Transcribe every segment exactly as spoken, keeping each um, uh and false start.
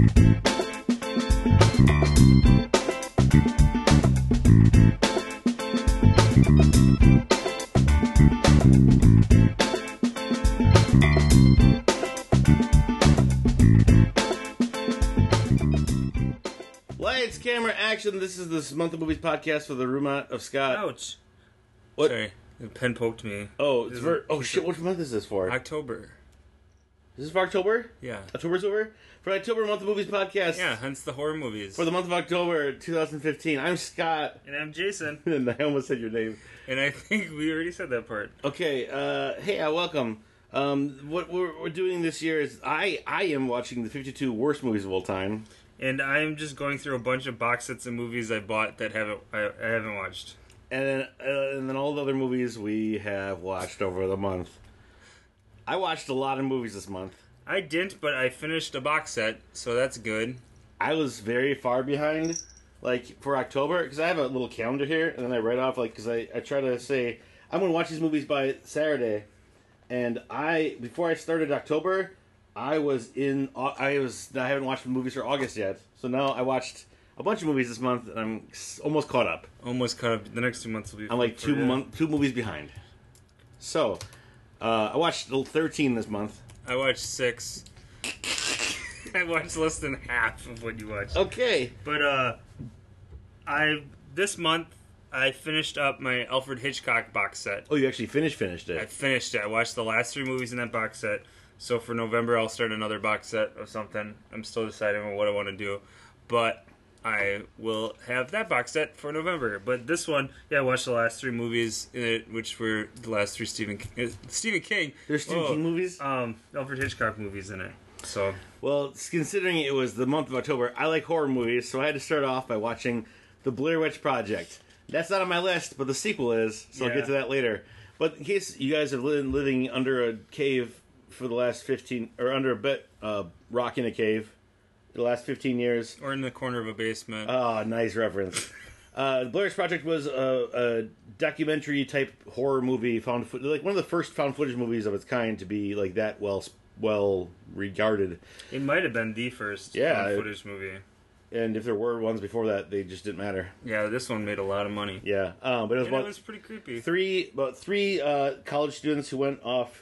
Lights, camera, action. This is this month of movies podcast for the Roomot of Scott. Ouch. What? Sorry, the pen poked me. Oh, it's for, oh shit, what month is this for? October. Is this for October? Yeah. October's over? For October month of movies podcast. Yeah, hence the horror movies. For the month of October twenty fifteen. I'm Scott. And I'm Jason. And I almost said your name. And I think we already said that part. Okay, uh, hey, uh, welcome. Um, what we're, we're doing this year is I, I am watching the fifty-two worst movies of all time. And I'm just going through a bunch of box sets of movies I bought that haven't I, I haven't watched. And then, uh, and then all the other movies we have watched over the month. I watched a lot of movies this month. I didn't, but I finished a box set, so that's good. I was very far behind, like, for October, because I have a little calendar here, and then I write off, like, because I, I try to say, I'm going to watch these movies by Saturday, and I, before I started October, I was in, I was, I haven't watched the movies for August yet, so now I watched a bunch of movies this month, and I'm almost caught up. Almost caught up. The next two months will be I'm like two, you. month, two movies behind. So, uh, I watched thirteen this month. I watched six. I watched less than half of what you watched. Okay. But, uh, I, this month, I finished up my Alfred Hitchcock box set. Oh, you actually finished finished it. I finished it. I watched the last three movies in that box set. So for November, I'll start another box set of something. I'm still deciding on what I want to do. But I will have that box set for November. But this one, yeah, I watched the last three movies in it, which were the last three Stephen King. Stephen King. There's Stephen oh, King movies? Um, Alfred Hitchcock movies in it. So, well, considering it was the month of October, I like horror movies, so I had to start off by watching The Blair Witch Project. That's not on my list, but the sequel is, so yeah. I'll get to that later. But in case you guys have been living under a cave for the last fifteen, or under a bit, uh, rock in a cave, the last fifteen years. Or in the corner of a basement. Oh, nice reference. uh, the Blair Witch Project was a, a documentary-type horror movie, found foot- like one of the first found footage movies of its kind to be like that well well regarded. It might have been the first yeah, found footage movie. And if there were ones before that, they just didn't matter. Yeah, this one made a lot of money. Yeah, um, but it was, and about it was pretty creepy. Three, about three uh, college students who went off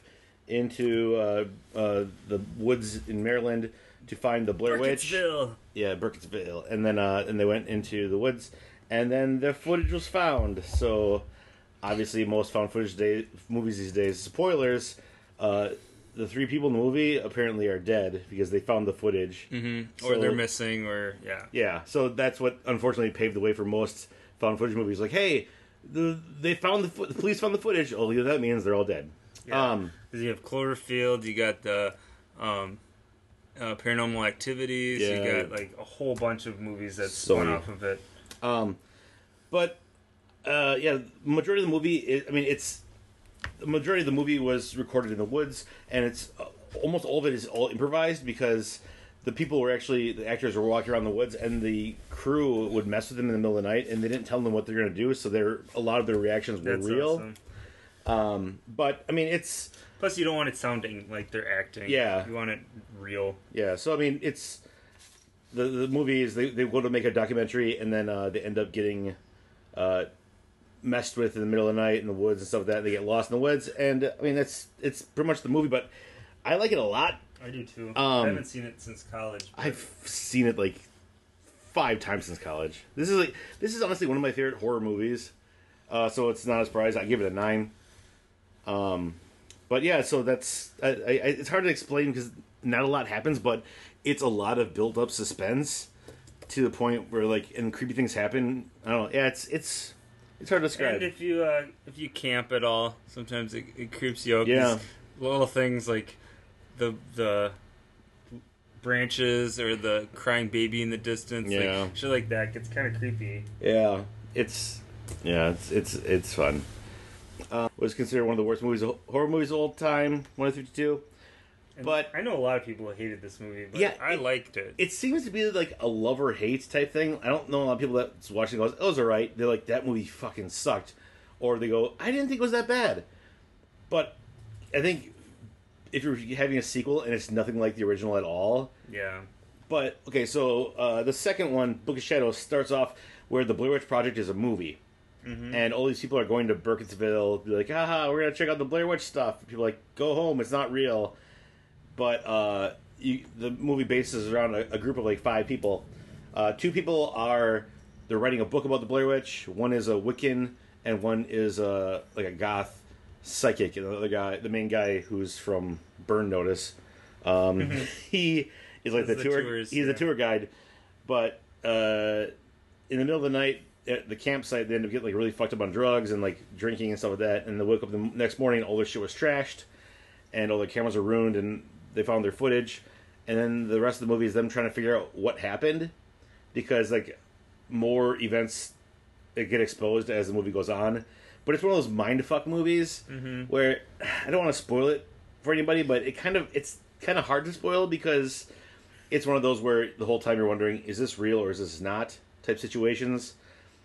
into uh, uh, the woods in Maryland to find the Blair Witch. Burkittsville. Yeah, Burkittsville, and then uh, and they went into the woods, and then the footage was found. So, obviously, most found footage day, movies these days, spoilers. Uh, the three people in the movie apparently are dead because they found the footage, mm-hmm. so, or they're missing, or yeah, yeah. So that's what unfortunately paved the way for most found footage movies. Like, hey, the they found the, fo- the police found the footage. Oh, that means they're all dead. Yeah. Um, you have Cloverfield, you got the um, uh, Paranormal Activities, yeah. you got like a whole bunch of movies that So spun many. off of it. Um, but uh, yeah, majority of the movie, is, I mean, it's the majority of the movie was recorded in the woods, and it's uh, almost all of it is all improvised because the people were actually the actors were walking around the woods, and the crew would mess with them in the middle of the night, and they didn't tell them what they're going to do, so they're a lot of their reactions were That's real. awesome. Um, but I mean, it's plus you don't want it sounding like they're acting. Yeah, you want it real. Yeah, so I mean, it's the the movie is they they go to make a documentary, and then uh, they end up getting uh, messed with in the middle of the night in the woods and stuff like that. They get lost in the woods, and I mean that's it's pretty much the movie. But I like it a lot. I do too. Um, I haven't seen it since college. But... I've seen it like five times since college. This is like this is honestly one of my favorite horror movies. Uh, so it's not a surprise. I give it a nine. Um, but yeah, so that's I, I, it's hard to explain because not a lot happens, but it's a lot of built up suspense to the point where like and creepy things happen. I don't know. Yeah, it's it's it's hard to describe. And if you uh, if you camp at all, sometimes it, it creeps you out. Yeah, little things like the the branches or the crying baby in the distance. Yeah, like, shit like that gets kind of creepy. Yeah, it's yeah, it's it's it's fun. Uh, was considered one of the worst movies, horror movies of all time, one of fifty-two. And but I know a lot of people hated this movie, but yeah, I it, liked it. It seems to be like a love or hate type thing. I don't know a lot of people that's watching goes, "Oh, it was alright." They're like, "That movie fucking sucked," or they go, "I didn't think it was that bad." But I think if you're having a sequel and it's nothing like the original at all, yeah, but okay, so uh, the second one, Book of Shadows, starts off where the Blair Witch Project is a movie. Mm-hmm. And all these people are going to Burkittsville, be like, haha, we're gonna check out the Blair Witch stuff. People are like, go home, it's not real. But uh, you, the movie bases around a, a group of like five people. Uh, two people are they're writing a book about the Blair Witch. One is a Wiccan, and one is a like a goth psychic. And the other guy, the main guy, who's from Burn Notice, um, mm-hmm. he is like the, the tour. Tours, he's yeah. the tour guide. But uh, in the middle of the night at the campsite, they end up getting like really fucked up on drugs and like drinking and stuff like that. And they wake up the next morning, and all their shit was trashed, and all their cameras are ruined, and they found their footage. And then the rest of the movie is them trying to figure out what happened, because like more events get exposed as the movie goes on. But it's one of those mindfuck movies mm-hmm. where I don't want to spoil it for anybody, but it kind of it's kind of hard to spoil because it's one of those where the whole time you're wondering, is this real or is this not type situations.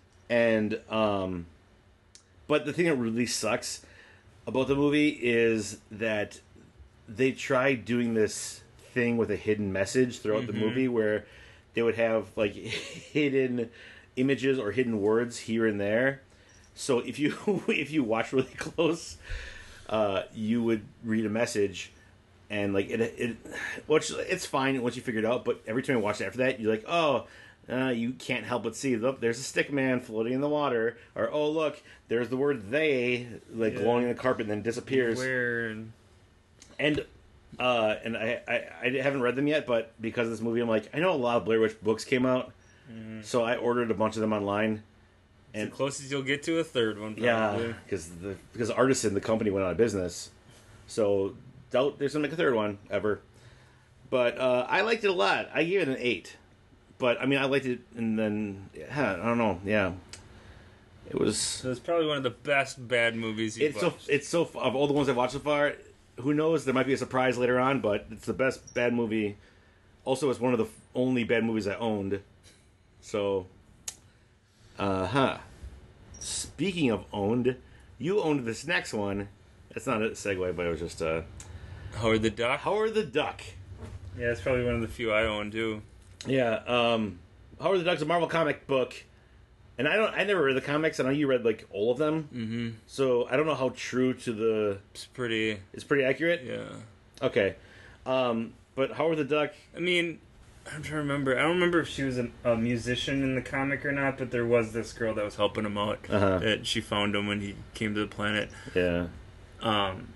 And um but the thing that really sucks about the movie is that they tried doing this thing with a hidden message throughout mm-hmm. the movie where they would have like hidden images or hidden words here and there. So if you if you watch really close, uh, you would read a message, and like it it which it's fine once you figure it out. But every time you watch it after that, you're like, oh, uh, you can't help but see, look, there's a stick man floating in the water, or oh look, there's the word they like yeah. glowing in the carpet and then disappears. Weird. And uh, and I, I I haven't read them yet, but because of this movie, I'm like, I know a lot of Blair Witch books came out, mm-hmm. so I ordered a bunch of them online. And it's the closest you'll get to a third one, probably. Yeah, because the because Artisan, the company, went out of business, so doubt there's gonna make a third one ever. But uh, I liked it a lot. I gave it an eight. But I mean, I liked it, and then yeah, I don't know. Yeah, it was. So it's probably one of the best bad movies you've it's watched. So it's so of all the ones I've watched so far. Who knows? There might be a surprise later on, but it's the best bad movie. Also, it's one of the only bad movies I owned. So. Uh huh. Speaking of owned, you owned this next one. It's not a segue, but it was just uh Howard the Duck. Howard the Duck. Yeah, it's probably one of the few I own too. Yeah, um Howard the Duck's a Marvel comic book, and I don't I never read the comics. I know you read like all of them. Mm-hmm. So I don't know how true to the. It's pretty. It's pretty accurate. Yeah. Okay, um, but Howard the Duck. I mean. I'm trying to remember. I don't remember if she was a, a musician in the comic or not, but there was this girl that was helping him out. Uh-huh. That she found him when he came to the planet. Yeah. Um.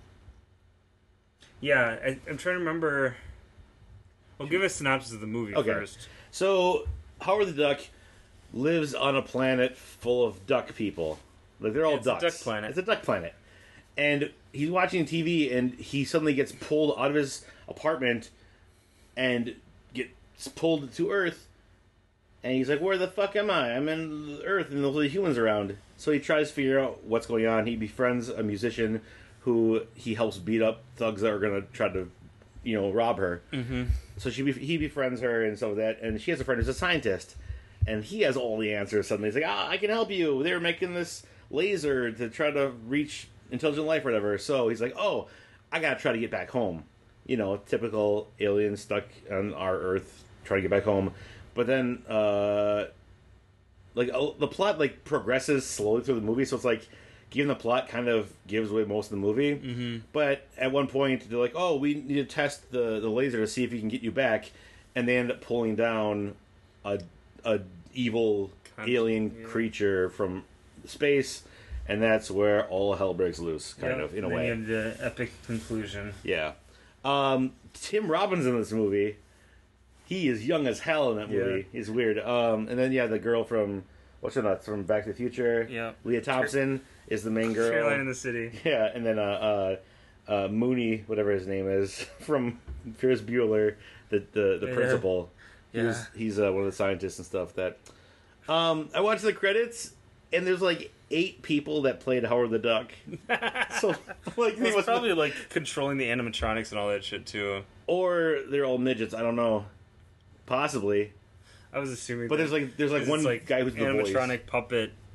Yeah, I, I'm trying to remember. Well, give a synopsis of the movie okay. first. So, Howard the Duck lives on a planet full of duck people. Like, they're all yeah, it's ducks. It's a duck planet. It's a duck planet. And he's watching T V, and he suddenly gets pulled out of his apartment and gets pulled to Earth, and he's like, where the fuck am I? I'm in Earth, and there's humans around. So he tries to figure out what's going on. He befriends a musician who he helps beat up thugs that are going to try to, you know, rob her. Mm-hmm. So she he befriends her and some of that, and she has a friend who's a scientist, and he has all the answers. Suddenly he's like, ah, I can help you. They're making this laser to try to reach intelligent life or whatever. So he's like, oh, I got to try to get back home. You know, typical alien stuck on our Earth, trying to get back home. But then, uh, like, uh, the plot, like, progresses slowly through the movie, so it's like, given the plot kind of gives away most of the movie. Mm-hmm. But at one point, they're like, oh, we need to test the, the laser to see if we can get you back. And they end up pulling down a, a evil Con- alien yeah. creature from space, and that's where all hell breaks loose, kind yep. of, in a then way. You have the epic conclusion. Yeah. Um, Tim Robbins in this movie, he is young as hell in that movie. Yeah. He's weird. Um, and then yeah, the girl from what's her nuts from Back to the Future. Yeah, Leah Thompson is the main girl. Caroline in the City. Yeah, and then uh, uh, uh, Mooney, whatever his name is, from Ferris Bueller, the the, the yeah. principal. Yeah, he's, he's uh, one of the scientists and stuff. That um, I watched the credits, and there's like eight people that played Howard the Duck. So, like, he was probably like controlling the animatronics and all that shit too. Or they're all midgets. I don't know. Possibly. I was assuming. But there's like there's like one like guy who's the voice. Animatronic puppet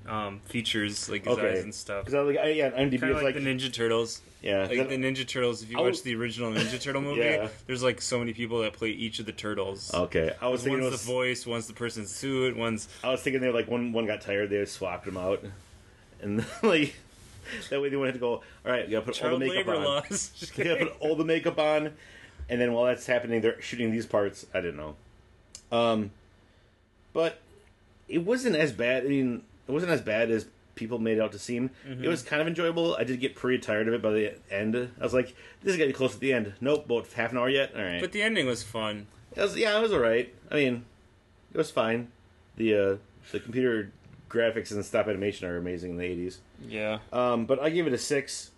um, features, like his Okay. eyes and stuff. Because I like, I, yeah, IMDb Kind is of like, like, the Ninja Turtles. yeah, Like that- the Ninja Turtles, if you I watch was- the original Ninja Turtle movie, Yeah. there's like so many people that play each of the turtles. okay. I was thinking One's it was, the voice, one's the person's suit, one's I was thinking they like one one got tired, they swapped them out, and like that way they wouldn't have to go. All right, we gotta put all child the makeup labor on. laws. Just We gotta kidding. put all the makeup on, and then while that's happening, they're shooting these parts. I didn't know. Um, but it wasn't as bad. I mean, it wasn't as bad as people made it out to seem. Mm-hmm. It was kind of enjoyable. I did get pretty tired of it by the end. I was like, this is getting close to the end. Nope, about half an hour yet. All right. But the ending was fun. It was, yeah, it was all right. I mean, it was fine. The uh, the computer graphics and stop animation are amazing in the eighties. Yeah. Um, but I gave it a six.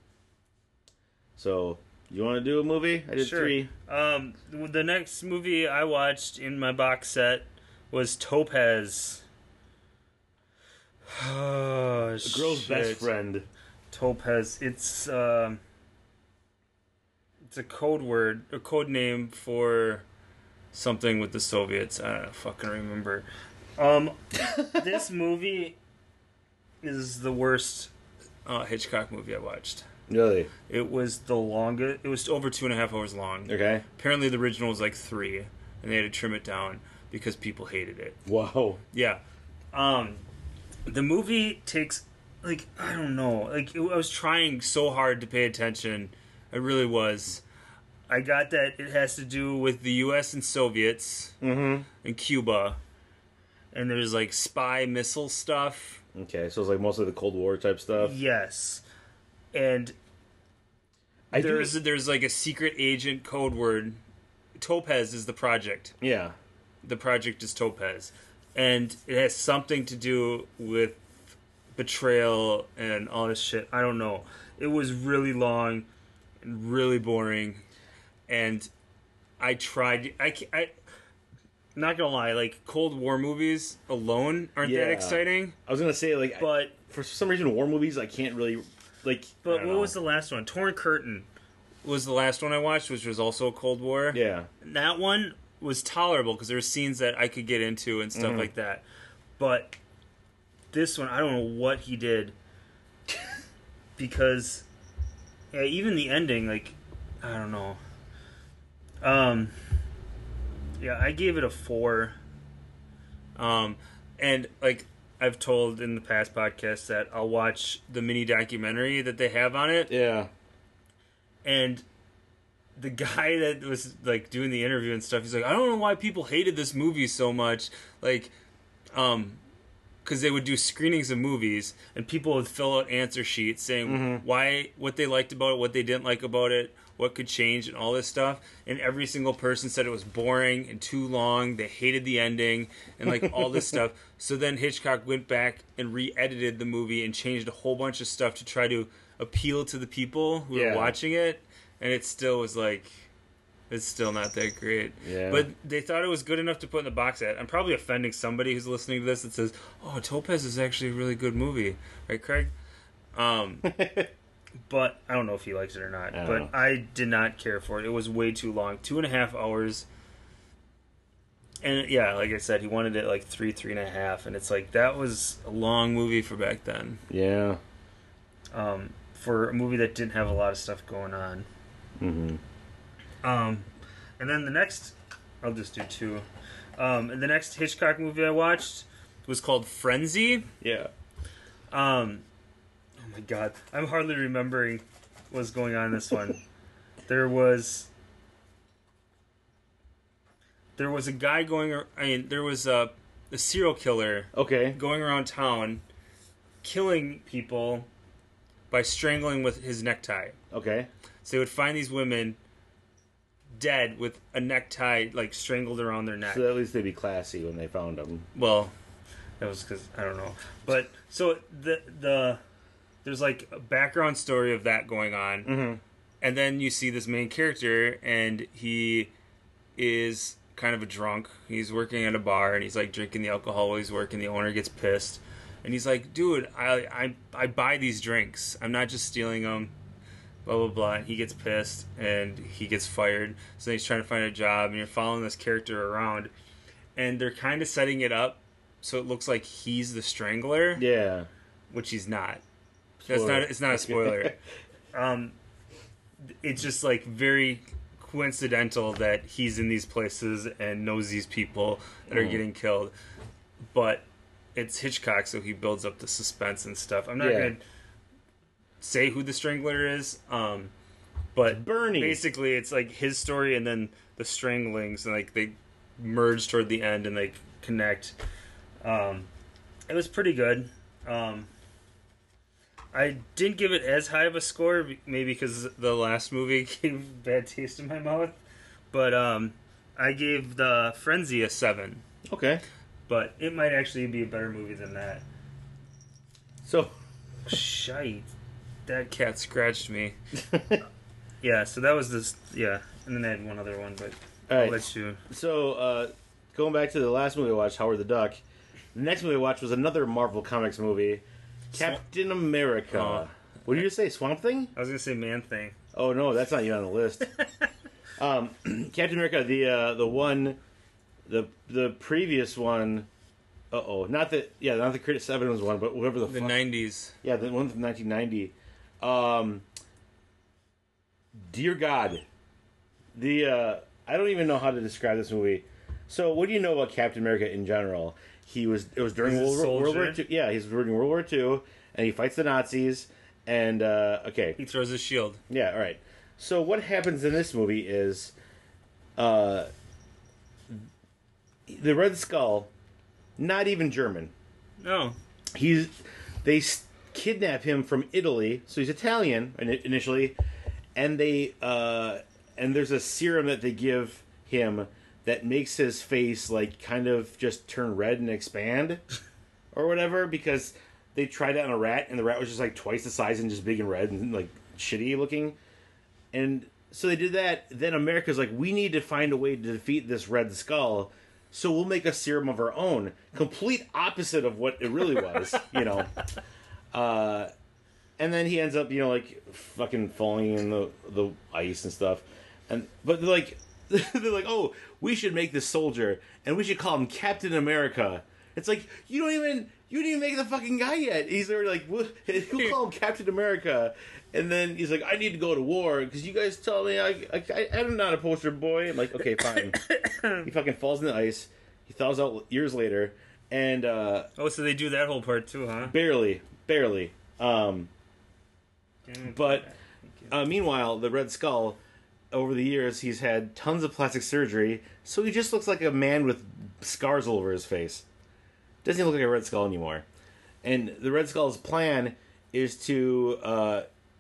So, you want to do a movie? I did Sure. three. Um, the next movie I watched in my box set was Topaz. Oh, The girl's best shit. friend. Topaz. It's um, it's a code word, a code name for something with the Soviets. I don't fucking remember. Um, this movie is the worst uh, Hitchcock movie I watched. Really? It was the longest. It was over two and a half hours long. Okay. Apparently, the original was like three, and they had to trim it down because people hated it. Wow. Yeah. Um, the movie takes, like, I don't know. Like, it, I was trying so hard to pay attention. I really was. I got that it has to do with the U S and Soviets Mm-hmm. and Cuba. And there's, like, spy missile stuff. Okay, so it's like mostly the Cold War type stuff. Yes. And I do. there's, there's, like, a secret agent code word. Topaz is the project. Yeah. The project is Topaz. And it has something to do with betrayal and all this shit. I don't know. It was really long and really boring. And I tried. I, ca- I not gonna lie, like Cold War movies alone aren't Yeah. that exciting. I was gonna say like, I- But for some reason, war movies I can't really like. I but don't what know. was the last one? Torn Curtain was the last one I watched, which was also Cold War. Yeah. And that one was tolerable because there were scenes that I could get into and stuff Mhm. like that. But this one, I don't know what he did because yeah, even the ending, like I don't know. Um, yeah, I gave it a four. Um, and like I've told in the past podcasts that I'll watch the mini documentary that they have on it, Yeah. and the guy that was like doing the interview and stuff, he's like, I don't know why people hated this movie so much, like, um, because they would do screenings of movies and people would fill out answer sheets saying Mhm. why, what they liked about it, what they didn't like about it, what could change, and all this stuff. And every single person said it was boring and too long. They hated the ending and like all this stuff. So then Hitchcock went back and re-edited the movie and changed a whole bunch of stuff to try to appeal to the people who Yeah. were watching it. And it still was like, it's still not that great. Yeah. But they thought it was good enough to put in the box set. I'm probably offending somebody who's listening to this that says, "Oh, Topaz is actually a really good movie," right, Craig? Um, but I don't know if he likes it or not. I don't But know. I did not care for it. It was way too long, two and a half hours. And yeah, like I said, he wanted it like three, three and a half, and it's like that was a long movie for back then. Yeah. Um, for a movie that didn't have a lot of stuff going on. Mm-hmm. Um, and then the next, I'll just do two. Um, and the next Hitchcock movie I watched was called Frenzy. Yeah. Um, oh my god, I'm hardly remembering what's going on in this one. There was, there was a guy going. ar- I mean, there was a, a serial killer Okay. going around town, killing people by strangling with his necktie. Okay. So they would find these women dead with a necktie like strangled around their neck. So at least they'd be classy when they found them. Well, that was because I don't know. But so the the there's like a background story of that going on, Mm-hmm. and then you see this main character, and he is kind of a drunk. He's working at a bar, and he's like drinking the alcohol while he's working. The owner gets pissed, and he's like, "Dude, I I I buy these drinks. I'm not just stealing them." Blah blah blah. And he gets pissed and he gets fired. So then he's trying to find a job, and you're following this character around, and they're kind of setting it up so it looks like he's the Strangler, Yeah. which he's not. That's Spoiler. not. It's not a spoiler. um, it's just like very coincidental that he's in these places and knows these people that are Mm. getting killed, but it's Hitchcock, so he builds up the suspense and stuff. I'm not Yeah. gonna say who the Strangler is, um, but Bernie. basically it's like his story and then the Stranglings, and like they merge toward the end and they connect. Um, it was pretty good. Um, I didn't give it as high of a score, maybe because the last movie gave a bad taste in my mouth. But um, I gave the Frenzy a seven. Okay. But it might actually be a better movie than that. So. Shite. That cat scratched me. Yeah, so that was this. Yeah, and then I had one other one, but All I'll right. let you. So, uh, going back to the last movie I watched, Howard the Duck, the next movie I watched was another Marvel Comics movie, Captain America. Oh. What did you say, Swamp Thing? I was gonna say Man Thing. Oh, no, that's not even on the list. um, Captain America, the uh, the one, the the previous one, uh-oh, not the, yeah, not the Chris Evans one, but whoever the, The fuck. nineties. Yeah, the one from nineteen ninety. Um, dear God. The, uh, I don't even know how to describe this movie. So, what do you know about Captain America in general? He was, it was during He's a World War, World War soldier? Two. Yeah, he's during World War Two, and he fights the Nazis, and, uh, okay. He throws his shield. Yeah, all right. So, what happens in this movie is, uh, the Red Skull, not even German. No. He's they s- kidnap him from Italy, so he's Italian ini- initially, and they uh, and there's a serum that they give him that makes his face like kind of just turn red and expand, or whatever, because they tried that on a rat, and the rat was just like twice the size and just big and red and like shitty looking, and so they did that. Then America's like, we need to find a way to defeat this Red Skull. So we'll make a serum of our own. Complete opposite of what it really was, you know. Uh, and then he ends up, you know, like fucking falling in the the ice and stuff. And but they're like, they're like, oh, we should make this soldier, and we should call him Captain America. It's like you don't even you didn't even make the fucking guy yet. He's already like, we'll, we'll call him Captain America. And then he's like, I need to go to war because you guys tell me I, I, I, I'm not a poster boy. I'm like, okay, fine. He fucking falls in the ice. He thaws out years later. And uh, Oh, so they do that whole part too, huh? barely, barely. Um, but uh, meanwhile, the Red Skull, over the years, he's had tons of plastic surgery. So he just looks like a man with scars all over his face. Doesn't even look like a Red Skull anymore. And the Red Skull's plan is to... Uh,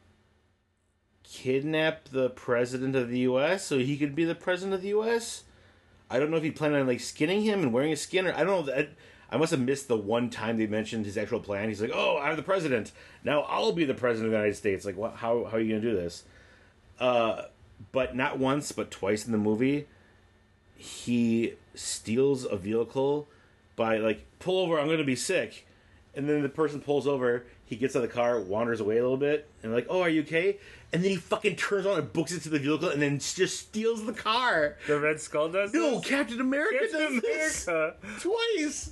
kidnap the president of the U S so he could be the president of the U S. I don't know if he planned on like skinning him and wearing a skin, or I don't know. I, I must have missed the one time they mentioned his actual plan. He's like, "Oh, I'm the president now. I'll be the president of the United States." Like, what? How? How are you gonna do this? Uh, but not once, but twice in the movie, he steals a vehicle by like, pull over. I'm gonna be sick, and then the person pulls over. He gets out of the car, wanders away a little bit, and like, "Oh, are you okay?" And then he fucking turns on and books it to the vehicle, and then just steals the car. The Red Skull does No, this? Captain America Captain does this America. twice.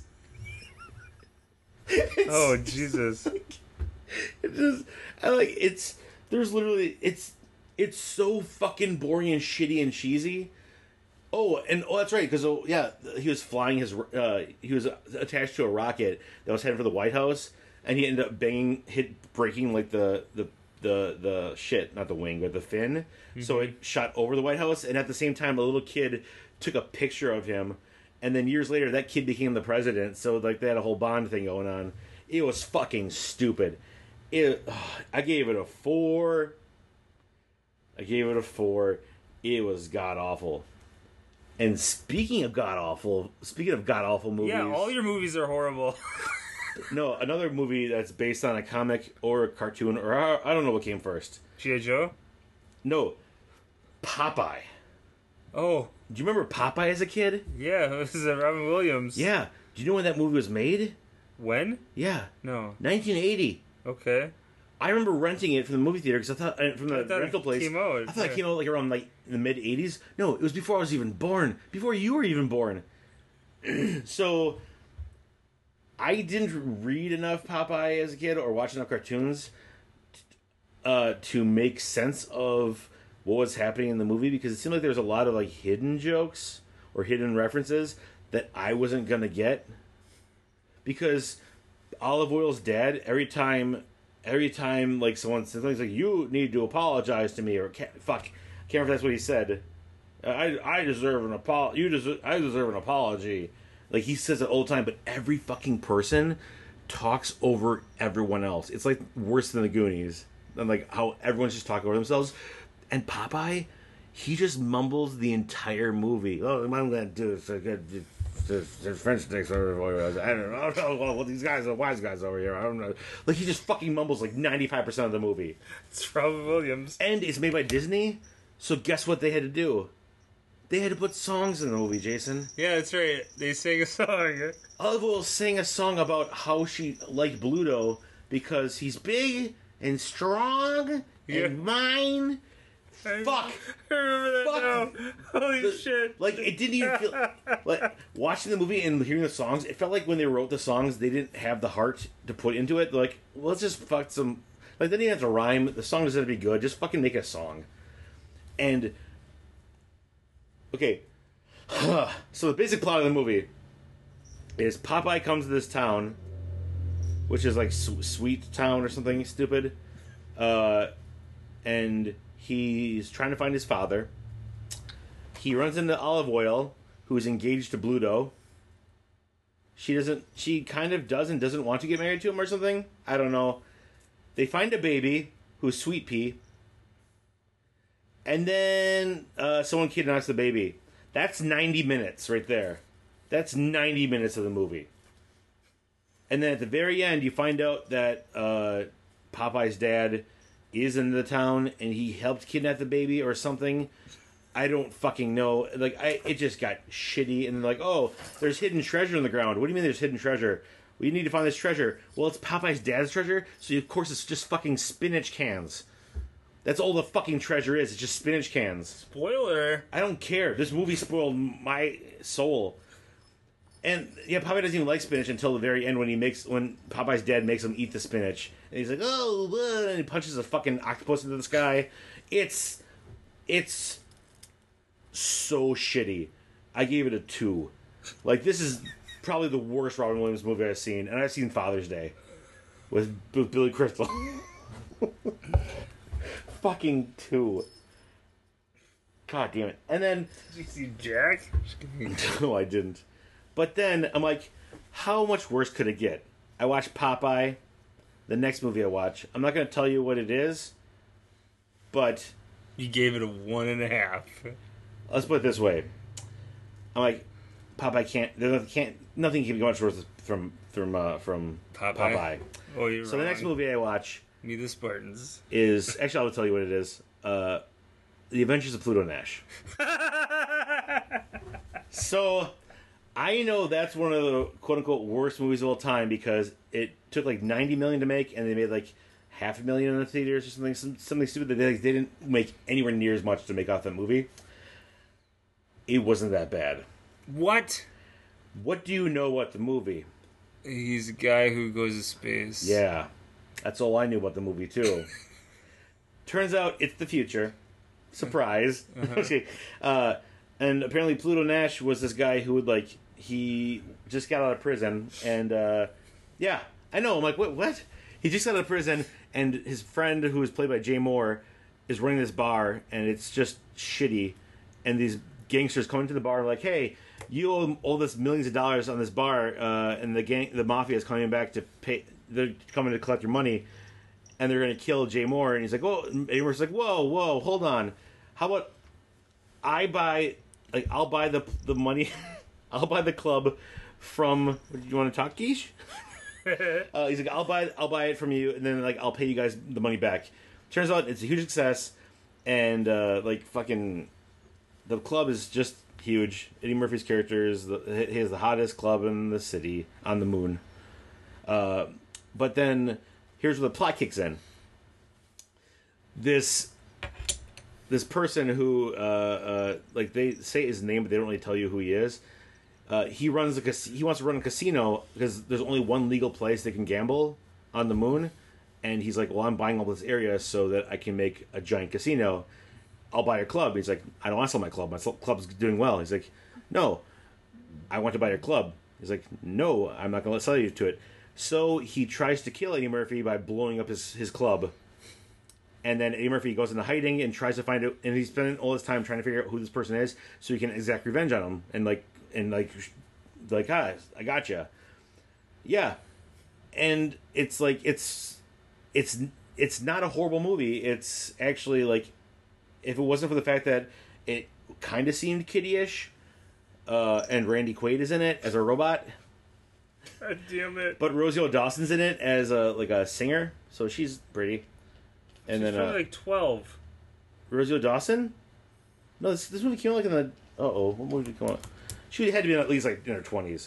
It's- Oh, Jesus. It just, I like it's. There's literally it's. It's so fucking boring and shitty and cheesy. Oh, and oh, that's right, because oh yeah, he was flying his. Uh, he was attached to a rocket that was heading for the White House, and he ended up banging, hit, breaking like the the the the shit, not the wing, but the fin. Mm-hmm. So it shot over the White House, and at the same time, a little kid took a picture of him, and then years later, that kid became the president. So like they had a whole Bond thing going on. It was fucking stupid. It. I gave it a four. I gave it a four. It was god awful. And speaking of god awful, speaking of god awful movies, Yeah, all your movies are horrible. no, another movie that's based on a comic or a cartoon, or I I don't know what came first. G I. Joe? No, Popeye. Oh, Do you remember Popeye as a kid? yeah, this is Robin Williams. Yeah. Do you know when that movie was made? When? Yeah, No. nineteen eighty. Okay. I remember renting it from the movie theater because I thought uh, from the I thought rental it place. came out, I thought yeah. it came out like around like the mid eighties. No, it was before I was even born. Before you were even born. So I didn't read enough Popeye as a kid or watch enough cartoons uh, to make sense of what was happening in the movie, because it seemed like there was a lot of like hidden jokes or hidden references that I wasn't gonna get, because Olive Oil's dad, every time every time like someone says something, he's like, you need to apologize to me, or can't, fuck, I can't remember if that's what he said. I I deserve an apol you deserve I deserve an apology. Like, he says it all the time, but every fucking person talks over everyone else. It's like worse than the Goonies. And like how everyone's just talking over themselves. And Popeye, he just mumbles the entire movie. Oh, I'm gonna do this. The French sticks over. I don't know. I don't know. Well, these guys are wise guys over here. I don't know. Like, he just fucking mumbles like ninety-five percent of the movie. It's Robin Williams. And it's made by Disney. So guess what they had to do? They had to put songs in the movie, Jason. Yeah, that's right. They sang a song. Olive Oil sang a song about how she liked Bluto because he's big and strong Yeah. and mine. I, Fuck. I remember that Fuck. now. Holy The- shit. Like, it didn't even feel... like, watching the movie and hearing the songs, it felt like when they wrote the songs, they didn't have the heart to put into it. They're like, well, let's just fuck some... Like, they didn't have to rhyme. The song doesn't have to be good. Just fucking make a song. And... Okay. So the basic plot of the movie is Popeye comes to this town, which is like Su- Sweet Town or something stupid, uh, and he's trying to find his father. He runs into Olive Oil, who's engaged to Bluto. She doesn't. She kind of does and doesn't want to get married to him or something. I don't know. They find a baby who's Sweet Pea. And then uh, someone kidnaps the baby. That's ninety minutes right there. That's ninety minutes of the movie. And then at the very end, you find out that uh, Popeye's dad is in the town and he helped kidnap the baby or something. I don't fucking know. Like, I, it just got shitty. And then like, oh, there's hidden treasure in the ground. What do you mean there's hidden treasure? We need to find this treasure. Well, it's Popeye's dad's treasure, so of course it's just fucking spinach cans. That's all the fucking treasure is. It's just spinach cans. Spoiler. I don't care. This movie spoiled my soul. And yeah, Popeye doesn't even like spinach until the very end when he makes when Popeye's dad makes him eat the spinach, and he's like, "Oh," uh," and he punches a fucking octopus into the sky. It's it's so shitty. I gave it a two. Like, this is probably the worst Robin Williams movie I've seen, and I've seen Father's Day with, with Billy Crystal. Fucking two. God damn it. And then... Did you see Jack? No, I didn't. But then, I'm like, how much worse could it get? I watched Popeye. The next movie I watch, I'm not going to tell you what it is, but... You gave it a one and a half. Let's put it this way. I'm like, Popeye can't... There can't nothing can be much worse from, from, uh, from Popeye? Popeye. Oh, you're So wrong. the next movie I watch... Me the Spartans. is actually I'll tell you what it is. Uh, the Adventures of Pluto Nash. So I know that's one of the quote unquote worst movies of all time because it took like ninety million to make and they made like half a million in the theaters or something some, something stupid that they, they didn't make anywhere near as much to make off that movie. It wasn't that bad. What? What do you know about the movie? He's a guy who goes to space. Yeah. That's all I knew about the movie, too. Turns out it's the future. Surprise. Uh-huh. Okay. Uh, and apparently Pluto Nash was this guy who would, like, he just got out of prison. And, uh, yeah, I know. I'm like, what? What? He just got out of prison, and his friend, who was played by Jay Moore, is running this bar, and it's just shitty. And these gangsters come into the bar and are like, hey, you owe all this millions of dollars on this bar, uh, and the gang, the mafia is coming back to pay... They're coming to collect your money, and they're going to kill Jay Moore. And he's like, "Oh," and Moore's like, "Whoa, whoa, hold on. How about I buy, like, I'll buy the the money, I'll buy the club from. Do you want to talk, Geesh?" uh, he's like, "I'll buy, I'll buy it from you, and then like I'll pay you guys the money back." Turns out it's a huge success, and uh, like fucking, the club is just huge. Eddie Murphy's character is the, he has the hottest club in the city on the moon. Uh, But then, here's where the plot kicks in. This this person who, uh, uh, like, they say his name, but they don't really tell you who he is. uh, he runs a cas- he wants to run a casino because there's only one legal place they can gamble on the moon, and he's like, well, I'm buying all this area so that I can make a giant casino. I'll buy your club. He's like, I don't want to sell my club. My club's doing well. He's like, no, I want to buy your club. He's like, no, I'm not going to sell you to it. So he tries to kill Eddie Murphy by blowing up his, his club. And then Eddie Murphy goes into hiding and tries to find it. And he's spending all his time trying to figure out who this person is so he can exact revenge on him. And like, and like, like, ah, I gotcha. Yeah. And it's like, it's, it's, it's not a horrible movie. It's actually like, if it wasn't for the fact that it kind of seemed kiddie-ish, uh, and Randy Quaid is in it as a robot. God damn it! But Rosie O'Dawson's in it as a like a singer, so she's pretty. And She's then probably uh, like twelve. Rosie O'Dawson? No, this this movie came out like in the uh oh, what movie did it come out? She had to be at least like in her twenties.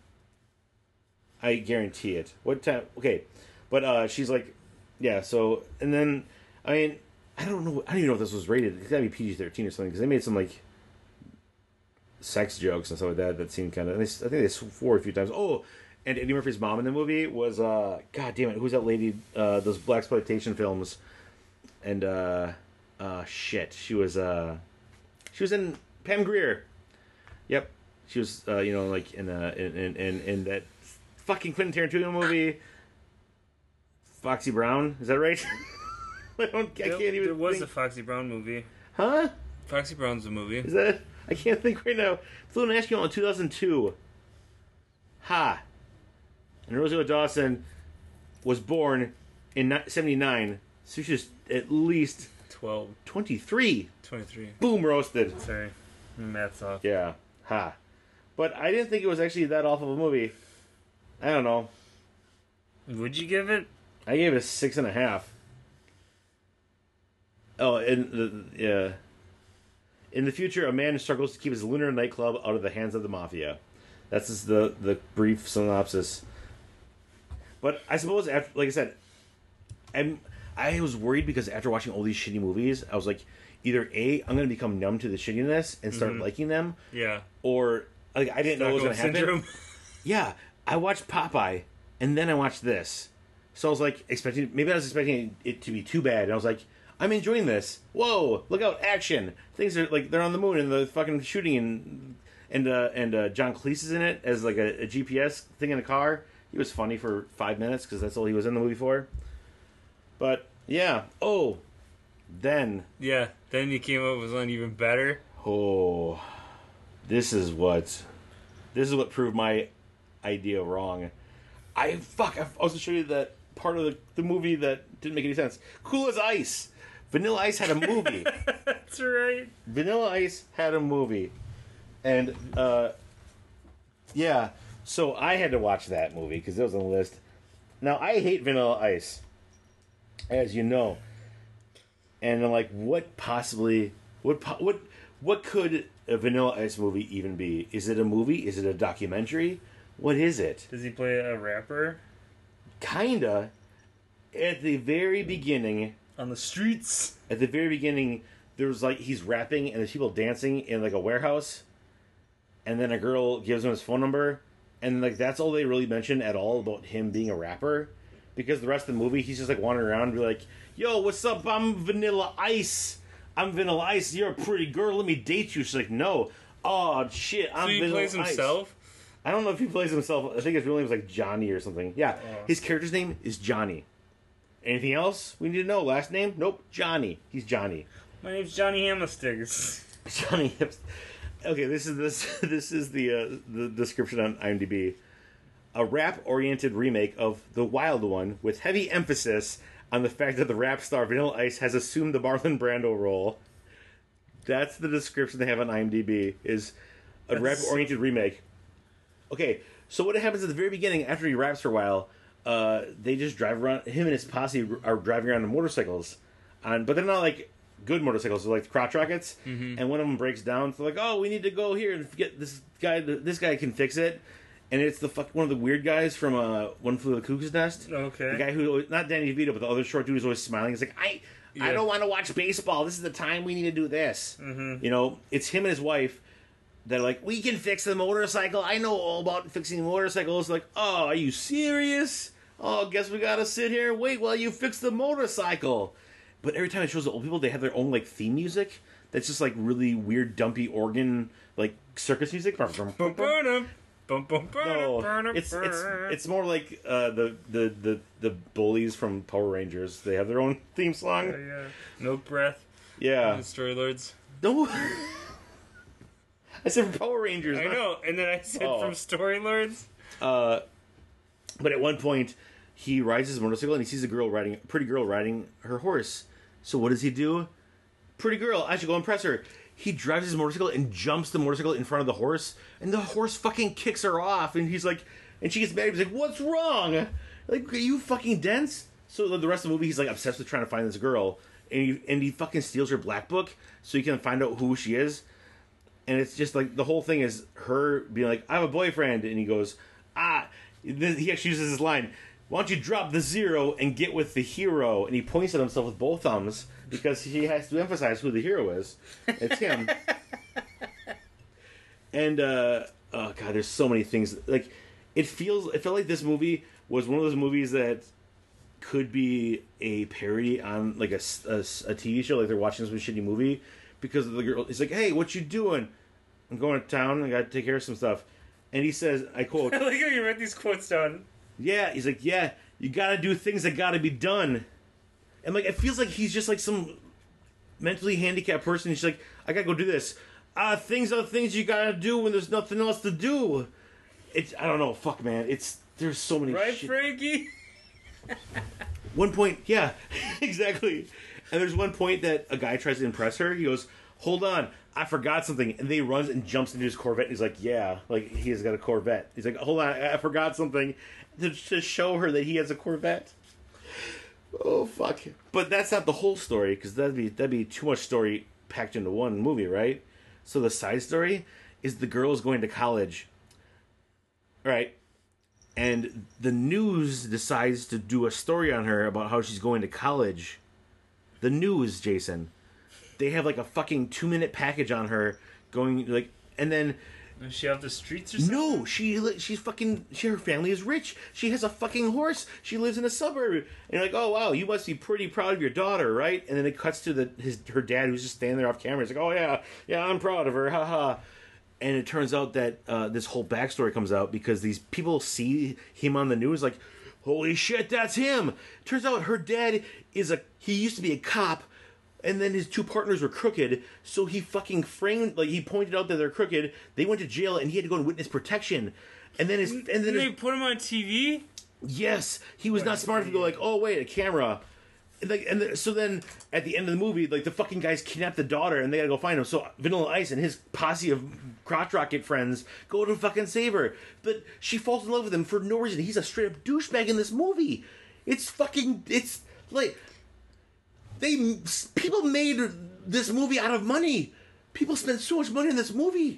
I guarantee it. What time? Okay, but uh, she's like, yeah. So and then I mean. I don't know. I don't even know if this was rated. It's gotta be P G thirteen or something because they made some like sex jokes and stuff like that. That seemed kind of. I think they swore a few times. Oh, and Eddie Murphy's mom in the movie was uh, God damn it, who's that lady? Uh, those blaxploitation films, and uh, uh, shit, she was uh, she was in Pam Grier. Yep, she was uh, you know like in uh in in in, in that fucking Quentin Tarantino movie, Foxy Brown. Is that right? I, don't, I can't even. There was think. a Foxy Brown movie. Huh? Foxy Brown's a movie. Is that? I can't think right now. Flew and Ash came out in two thousand two. Ha. And Rosie Dawson was born in seventy-nine, so she's at least twelve. twenty-three. twenty-three. Boom, roasted. Sorry. Math's off. Yeah. Ha. But I didn't think it was actually that awful of a movie. I don't know. Would you give it? I gave it a six and a half. Oh, and the yeah. In the future, a man struggles to keep his lunar nightclub out of the hands of the mafia. That's just the the brief synopsis. But I suppose, after, like I said, I'm I was worried because after watching all these shitty movies, I was like, either A, I'm going to become numb to the shittiness and start mm-hmm. liking them, yeah, or like I didn't know what was going to happen. Syndrome. Yeah, I watched Popeye, and then I watched this, so I was like expecting maybe I was expecting it to be too bad, and I was like, I'm enjoying this. Whoa, look out, action! Things are like they're on the moon and the fucking shooting and and uh, and uh, John Cleese is in it as like a, a G P S thing in a car. He was funny for five minutes because that's all he was in the movie for. But yeah, oh, then yeah, then you came up with one even better. Oh, this is what this is what proved my idea wrong. I fuck. I was going to show you that part of the, the movie that didn't make any sense. Cool as Ice. Vanilla Ice had a movie. That's right. Vanilla Ice had a movie. And, uh, yeah, so I had to watch that movie because it was on the list. Now, I hate Vanilla Ice, as you know. And I'm like, what possibly, what, po- what, what could a Vanilla Ice movie even be? Is it a movie? Is it a documentary? What is it? Does he play a rapper? Kinda. At the very beginning, on the streets. At the very beginning, there was like he's rapping and there's people dancing in like a warehouse, and then a girl gives him his phone number, and like that's all they really mention at all about him being a rapper, because the rest of the movie he's just like wandering around and be like, "Yo, what's up? I'm Vanilla Ice. I'm Vanilla Ice. You're a pretty girl. Let me date you." She's like, "No. Oh shit, I'm so he Vanilla plays Ice." himself? I don't know if he plays himself. I think his real name is like Johnny or something. Yeah, oh. His character's name is Johnny. Anything else we need to know? Last name? Nope. Johnny. He's Johnny. My name's Johnny Hammerstigs. Johnny Hammerstigs. Okay, this is this this is the uh, the description on IMDb. A rap-oriented remake of The Wild One with heavy emphasis on the fact that the rap star Vanilla Ice has assumed the Marlon Brando role. That's the description they have on IMDb. Is a That's... rap-oriented remake. Okay, so what happens at the very beginning after he raps for a while? Uh, they just drive around. Him and his posse are driving around on motorcycles, on but they're not like good motorcycles. They're like crotch rockets. Mm-hmm. And one of them breaks down. So like, oh, we need to go here and get this guy. This guy can fix it. And it's the fuck one of the weird guys from uh, One Flew Over the Cuckoo's Nest. Okay. The guy who not Danny DeVito, but the other short dude is always smiling. He's like, I, yeah. I don't want to watch baseball. This is the time we need to do this. Mm-hmm. You know, it's him and his wife. They're like, we can fix the motorcycle. I know all about fixing motorcycles. Like, oh, are you serious? Oh, guess we gotta sit here and wait while you fix the motorcycle. But every time it shows the old people, they have their own like theme music. That's just like really weird, dumpy organ, like circus music. No, it's it's it's more like uh, the, the the the bullies from Power Rangers. They have their own theme song. Yeah, yeah. Milk Breath. Yeah. The Story Lords. No. I said from Power Rangers. I not... know, and then I said oh. from Story Lords. Uh, but at one point, he rides his motorcycle and he sees a girl riding, a pretty girl riding her horse. So what does he do? Pretty girl, I should go impress her. He drives his motorcycle and jumps the motorcycle in front of the horse, and the horse fucking kicks her off. And he's like, and she gets mad. He's like, "What's wrong? Like, are you fucking dense?" So the rest of the movie, he's like obsessed with trying to find this girl, and he, and he fucking steals her black book so he can find out who she is. And it's just like the whole thing is her being like, "I have a boyfriend," and he goes, "Ah," he actually uses this line, "Why don't you drop the zero and get with the hero?" And he points at himself with both thumbs because he has to emphasize who the hero is. It's him. And uh, oh god, there's so many things. Like it feels, it felt like this movie was one of those movies that could be a parody on like a, a, a T V show, like they're watching some shitty movie. Because the girl, he's like, "Hey, what you doing?" "I'm going to town. I got to take care of some stuff." And he says, I quote, I like how you wrote these quotes down. Yeah, he's like, "Yeah, you got to do things that got to be done." And like, it feels like he's just like some mentally handicapped person. He's like, "I got to go do this." Uh, things are things you got to do when there's nothing else to do. It's, I don't know, fuck, man. It's, there's so many Right, shit. Frankie? One point, yeah, exactly. And there's one point that a guy tries to impress her. He goes, "Hold on, I forgot something." And then he runs and jumps into his Corvette. And he's like, "Yeah, like he has got a Corvette." He's like, "Hold on, I, I forgot something," to, to show her that he has a Corvette. Oh fuck! But that's not the whole story, because that'd be that'd be too much story packed into one movie, right? So the side story is the girl is going to college, right? And the news decides to do a story on her about how she's going to college. The news, Jason. They have like a fucking two minute package on her going like, and then Is she off the streets or something? no, she li- she's fucking. She, her family is rich. She has a fucking horse. She lives in a suburb. And you're like, "Oh wow, you must be pretty proud of your daughter, right?" And then it cuts to the his her dad who's just standing there off camera. He's like, "Oh yeah, yeah, I'm proud of her, haha." And it turns out that uh, this whole backstory comes out because these people see him on the news, like, "Holy shit, that's him!" Turns out her dad is a. He used to be a cop, and then his two partners were crooked, so he fucking framed, like, he pointed out that they're crooked. They went to jail, and he had to go in witness protection. And then his, and then Did his, they put him on T V? yes, he was not smart enough to go like, "Oh wait, a camera." And, like, and the, so then at the end of the movie, like the fucking guys kidnap the daughter, and they gotta go find him. So Vanilla Ice and his posse of crotch rocket friends go to fucking save her, but she falls in love with him for no reason. He's a straight up douchebag in this movie. It's fucking. It's like. They people made this movie out of money. People spent so much money on this movie.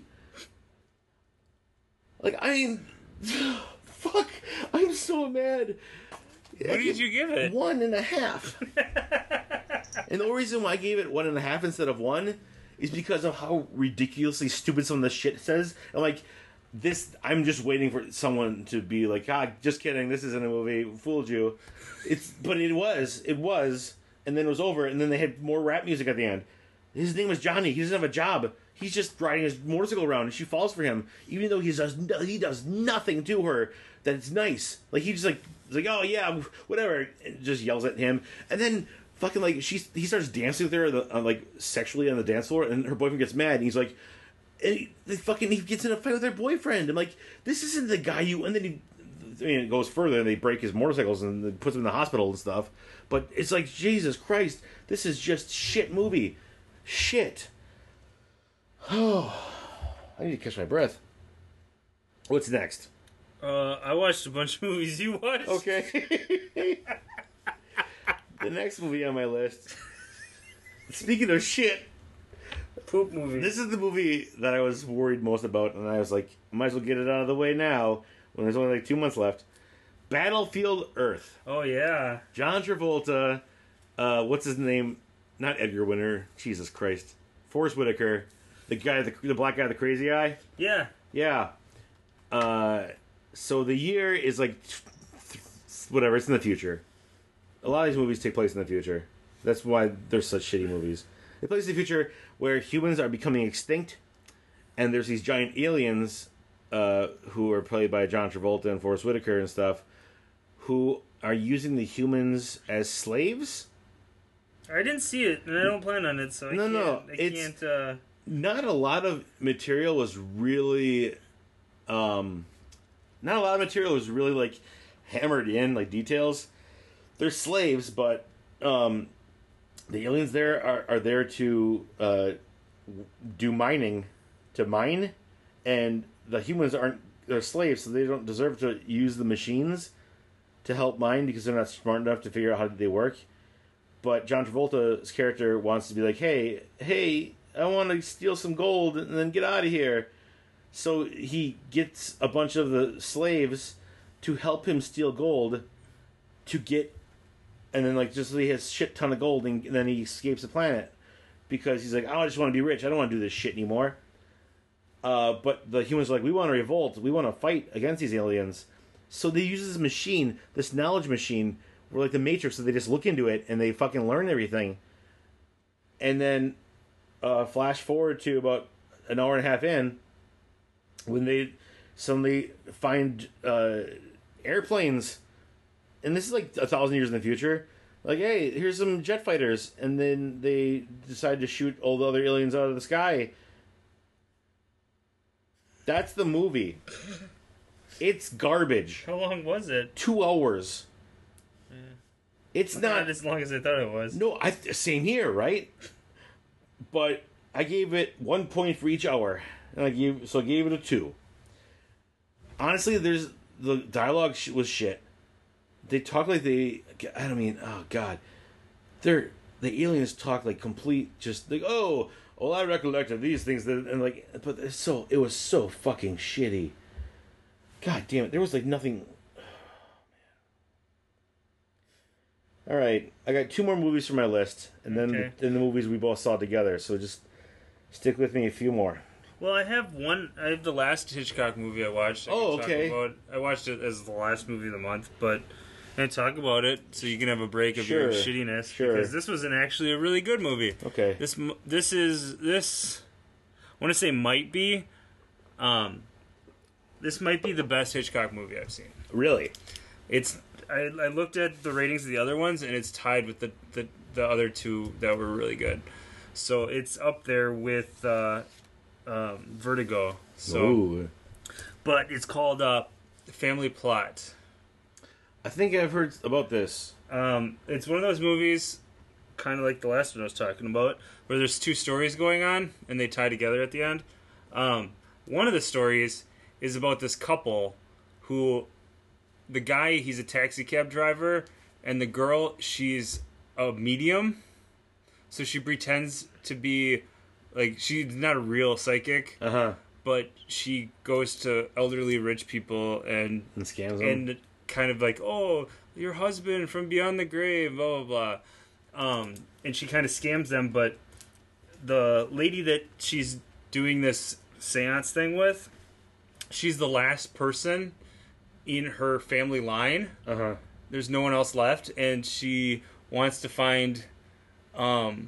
Like, I mean, fuck, I'm so mad. What did you give it? One and a half. And the only reason why I gave it one and a half instead of one is because of how ridiculously stupid some of the shit says. I'm like, this. I'm just waiting for someone to be like, "Ah, just kidding. This isn't a movie. Fooled you." It's, but it was. It was. And then it was over, and then they had more rap music at the end. His name was Johnny. He doesn't have a job. He's just riding his motorcycle around, and she falls for him, even though he does he does nothing to her that's nice. Like, he just like he's like, "Oh yeah, whatever," and just yells at him, and then fucking like she he starts dancing with her uh, like sexually on the dance floor, and her boyfriend gets mad, and he's like, and he, they fucking he gets in a fight with her boyfriend. I'm like, this isn't the guy you. And then he. I mean, it goes further, and they break his motorcycles and they puts him in the hospital and stuff. But it's like, Jesus Christ, this is just shit movie. Shit. Oh, I need to catch my breath. What's next? Uh, I watched a bunch of movies you watched. Okay. The next movie on my list. Speaking of shit, Poop movie. this is the movie that I was worried most about, and I was like, might as well get it out of the way now. When there's only like two months left. Battlefield Earth. Oh, yeah. John Travolta. Uh, what's his name? Not Edgar Winter. Jesus Christ. Forrest Whitaker. the guy, the, the black guy, with the crazy eye. Yeah. Yeah. Uh, so the year is like whatever. It's in the future. A lot of these movies take place in the future. That's why they're such shitty movies. They place in the future where humans are becoming extinct, and there's these giant aliens uh, who are played by John Travolta and Forrest Whitaker and stuff, who are using the humans as slaves. I didn't see it, and I don't plan on it, so I no, can't. No, I it's can't. Uh... Not a lot of material was really, um, not a lot of material was really like hammered in, like details. They're slaves, but um, the aliens there are, are there to uh, do mining, to mine, and the humans aren't. They're slaves, so they don't deserve to use the machines to help mine because they're not smart enough to figure out how they work. But John Travolta's character wants to be like, hey, hey, I want to steal some gold and then get out of here. So he gets a bunch of the slaves to help him steal gold to get, and then like just so he has shit ton of gold, and then he escapes the planet because he's like, I just want to be rich. I don't want to do this shit anymore. Uh, but the humans are like, we want to revolt. We want to fight against these aliens. So they use this machine, this knowledge machine, where like the Matrix, so they just look into it and they fucking learn everything. And then uh, flash forward to about an hour and a half in, when they suddenly find uh, airplanes, and this is like a thousand years in the future. Like, hey, here's some jet fighters, and then they decide to shoot all the other aliens out of the sky. That's the movie. It's garbage. How long was it? Two hours. Yeah. It's not, not as long as I thought it was. No, I same here, right? But I gave it one point for each hour, and I gave so I gave it a two. Honestly, there's the dialogue was shit. They talk like they. I don't mean. Oh God, they're the aliens talk like complete. Just like oh. Well, I recollect of these things, that, and like, but it's so it was so fucking shitty. God damn it, there was like nothing. Oh, man. All right, I got two more movies for my list, and then okay. then the movies we both saw together. So just stick with me a few more. Well, I have one. I have the last Hitchcock movie I watched. I oh, can okay. Talk about. I watched it as the last movie of the month, but. And talk about it so you can have a break of sure, your shittiness. Sure. Because this was an actually a really good movie. Okay. This this is this. I want to say might be. Um, this might be the best Hitchcock movie I've seen. Really? It's. I, I looked at the ratings of the other ones, and it's tied with the the, the other two that were really good. So it's up there with uh, um, Vertigo. So, Ooh. But it's called uh, Family Plot. I think I've heard about this. Um, it's one of those movies, kind of like the last one I was talking about, where there's two stories going on, and they tie together at the end. Um, one of the stories is about this couple who, the guy, he's a taxi cab driver, and the girl, she's a medium, so she pretends to be, like, she's not a real psychic, uh-huh. but she goes to elderly rich people and... And scams them? And, kind of like, oh, your husband from beyond the grave, blah, blah, blah. Um, and she kind of scams them, but the lady that she's doing this seance thing with, she's the last person in her family line. Uh-huh. There's no one else left, and she wants to find, um,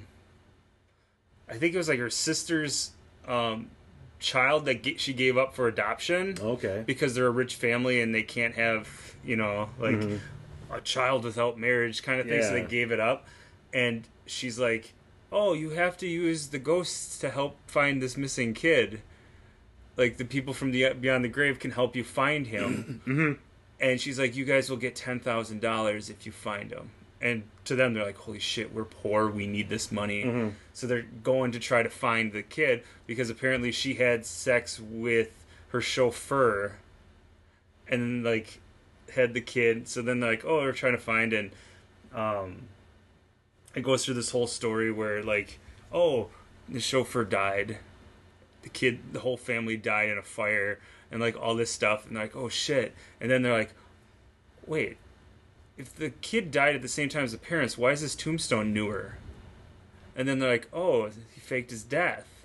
I think it was like her sister's um, child that g- she gave up for adoption. Okay. Because they're a rich family and they can't have, you know, like mm-hmm. a child without marriage kind of thing, yeah. So they gave it up. And she's like, oh, you have to use the ghosts to help find this missing kid. Like, the people from the beyond the grave can help you find him. Mm-hmm. And she's like, you guys will get ten thousand dollars if you find him. And to them, they're like, holy shit, we're poor, we need this money. Mm-hmm. So they're going to try to find the kid, because apparently she had sex with her chauffeur and, like, had the kid. So then they're like, oh, we're trying to find, and um, it goes through this whole story where, like, oh, the chauffeur died. The kid, the whole family died in a fire, and, like, all this stuff. And they're like, oh, shit. And then they're like, wait. If the kid died at the same time as the parents, why is this tombstone newer? And then they're like, oh, he faked his death.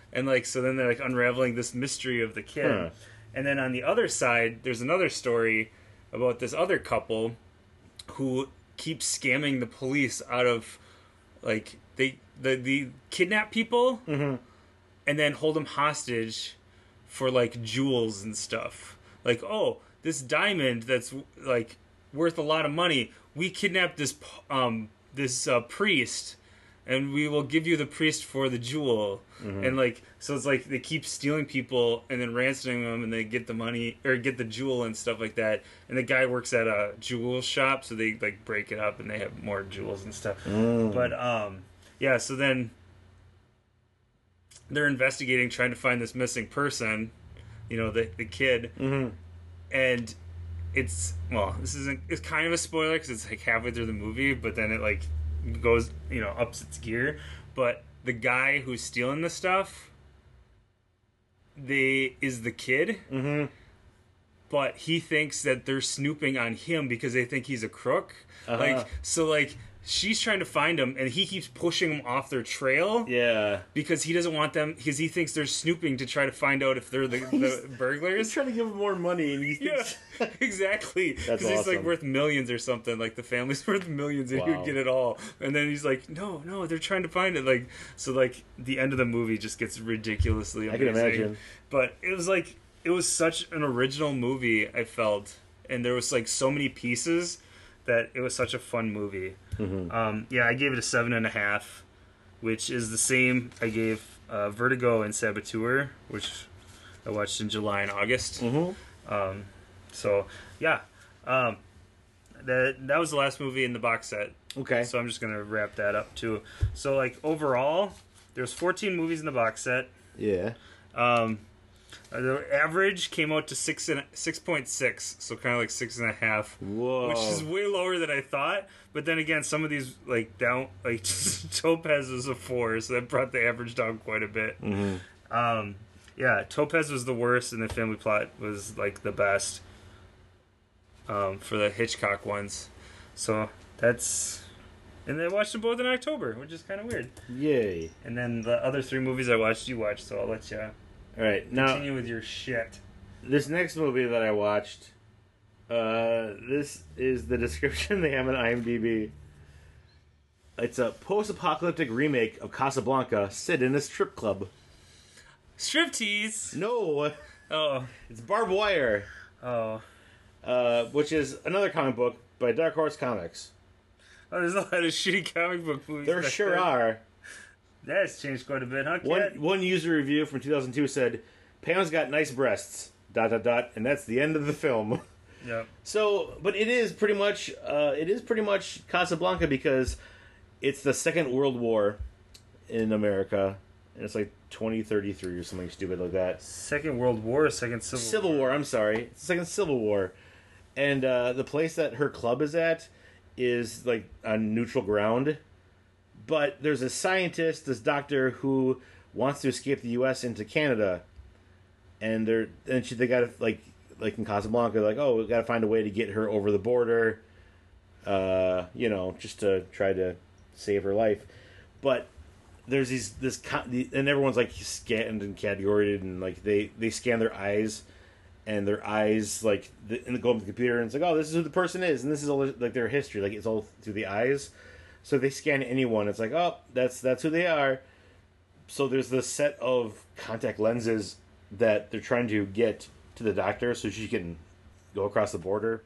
And like so then they're like unraveling this mystery of the kid. Huh. And then on the other side, there's another story about this other couple who keeps scamming the police out of like they the the kidnap people Mm-hmm. and then hold them hostage for like jewels and stuff. Like, oh, this diamond that's like worth a lot of money. We kidnapped this um this uh, priest, and we will give you the priest for the jewel. Mm-hmm. And like, so it's like they keep stealing people and then ransoming them, and they get the money or get the jewel and stuff like that. And the guy works at a jewel shop, so they like break it up and they have more jewels and stuff. Mm. But um, yeah. So then they're investigating, trying to find this missing person. You know, the the kid, Mm-hmm. and it's well, this isn't. It's kind of a spoiler because it's like halfway through the movie, but then it like goes, you know, ups its gear. But the guy who's stealing the stuff, they is the kid, Mm-hmm. but he thinks that they're snooping on him because they think he's a crook. Uh-huh. Like so, like she's trying to find him, and he keeps pushing them off their trail. Yeah. Because he doesn't want them, because he thinks they're snooping to try to find out if they're the, the He's burglars. trying to give him more money, and he Yeah, thinks... exactly. Because That's he's like awesome. worth millions or something. Like the family's worth millions, and he Wow. would get it all. And then he's like, no, no, they're trying to find it. Like so, like the end of the movie just gets ridiculously I amazing. can imagine. But it was like it was such an original movie. I felt, and there was like so many pieces that it was such a fun movie. Mm-hmm. Um, yeah, I gave it a seven and a half, which is the same I gave uh, Vertigo and Saboteur, which I watched in July and August. Mm-hmm. Um, so yeah, um, that that was the last movie in the box set. Okay. So I'm just gonna wrap that up too. So like overall, there's fourteen movies in the box set. Yeah. Um, the average came out to six and six point six, so kind of like six and a half, Whoa. which is way lower than I thought. But then again, some of these like down, like Topaz was a four, so that brought the average down quite a bit. Mm-hmm. Um, yeah, Topaz was the worst, and the Family Plot was like the best um, for the Hitchcock ones. So that's, and I watched them both in October, which is kind of weird. Yay. And then the other three movies I watched, you watched, so I'll let you All right. Now, continue with your shit. this next movie that I watched, uh, this is the description they have on IMDb. It's a post-apocalyptic remake of Casablanca set in a strip club. Striptease. No, Oh, it's Barbed Wire, oh, uh, which is another comic book by Dark Horse Comics. oh! There's a lot of shitty comic book movies. There back sure then. are. That's changed quite a bit, huh, One Kat? one user review from two thousand two said, "Pam's got nice breasts." Dot dot dot, and that's the end of the film. Yep. So, but it is pretty much, uh, it is pretty much Casablanca because it's the Second World War in America, and it's like twenty thirty-three or something stupid like that. Second World War, Second Civil, Civil War. I'm sorry, it's the Second Civil War, and uh, the place that her club is at is like on neutral ground. But there's a scientist, this doctor, who wants to escape the U S into Canada, and they're and she, they got to like like in Casablanca, like, oh, we got to find a way to get her over the border, uh, you know, just to try to save her life. But there's these this co- the, and everyone's like scanned and categorized, and like they they scan their eyes, and their eyes like the, and they go up to the computer, and it's like, oh, this is who the person is, and this is all like their history, like it's all through the eyes. So if they scan anyone, it's like, oh, that's that's who they are. So there's this set of contact lenses that they're trying to get to the doctor so she can go across the border.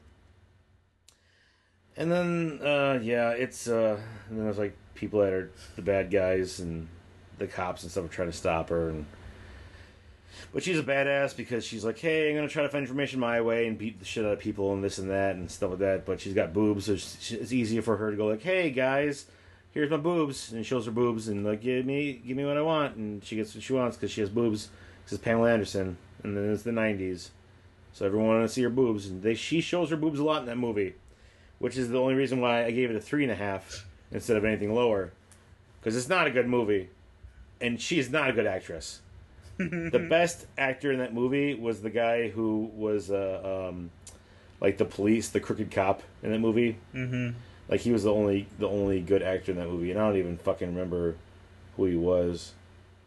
And then, uh, yeah, it's, uh, and then there's like people that are the bad guys and the cops and stuff are trying to stop her. And but she's a badass because she's like, hey, I'm going to try to find information my way and beat the shit out of people and this and that and stuff like that. But she's got boobs, so she, it's easier for her to go like, hey, guys, here's my boobs. And shows her boobs and like, give me give me what I want. And she gets what she wants because she has boobs. This is Pamela Anderson. And then it's the nineties. So everyone wanted to see her boobs. And they she shows her boobs a lot in that movie. Which is the only reason why I gave it a three and a half instead of anything lower. Because it's not a good movie. And she's not a good actress. The best actor in that movie was the guy who was uh, um, like the police, the crooked cop in that movie. Mm-hmm. Like he was the only the only good actor in that movie, and I don't even fucking remember who he was.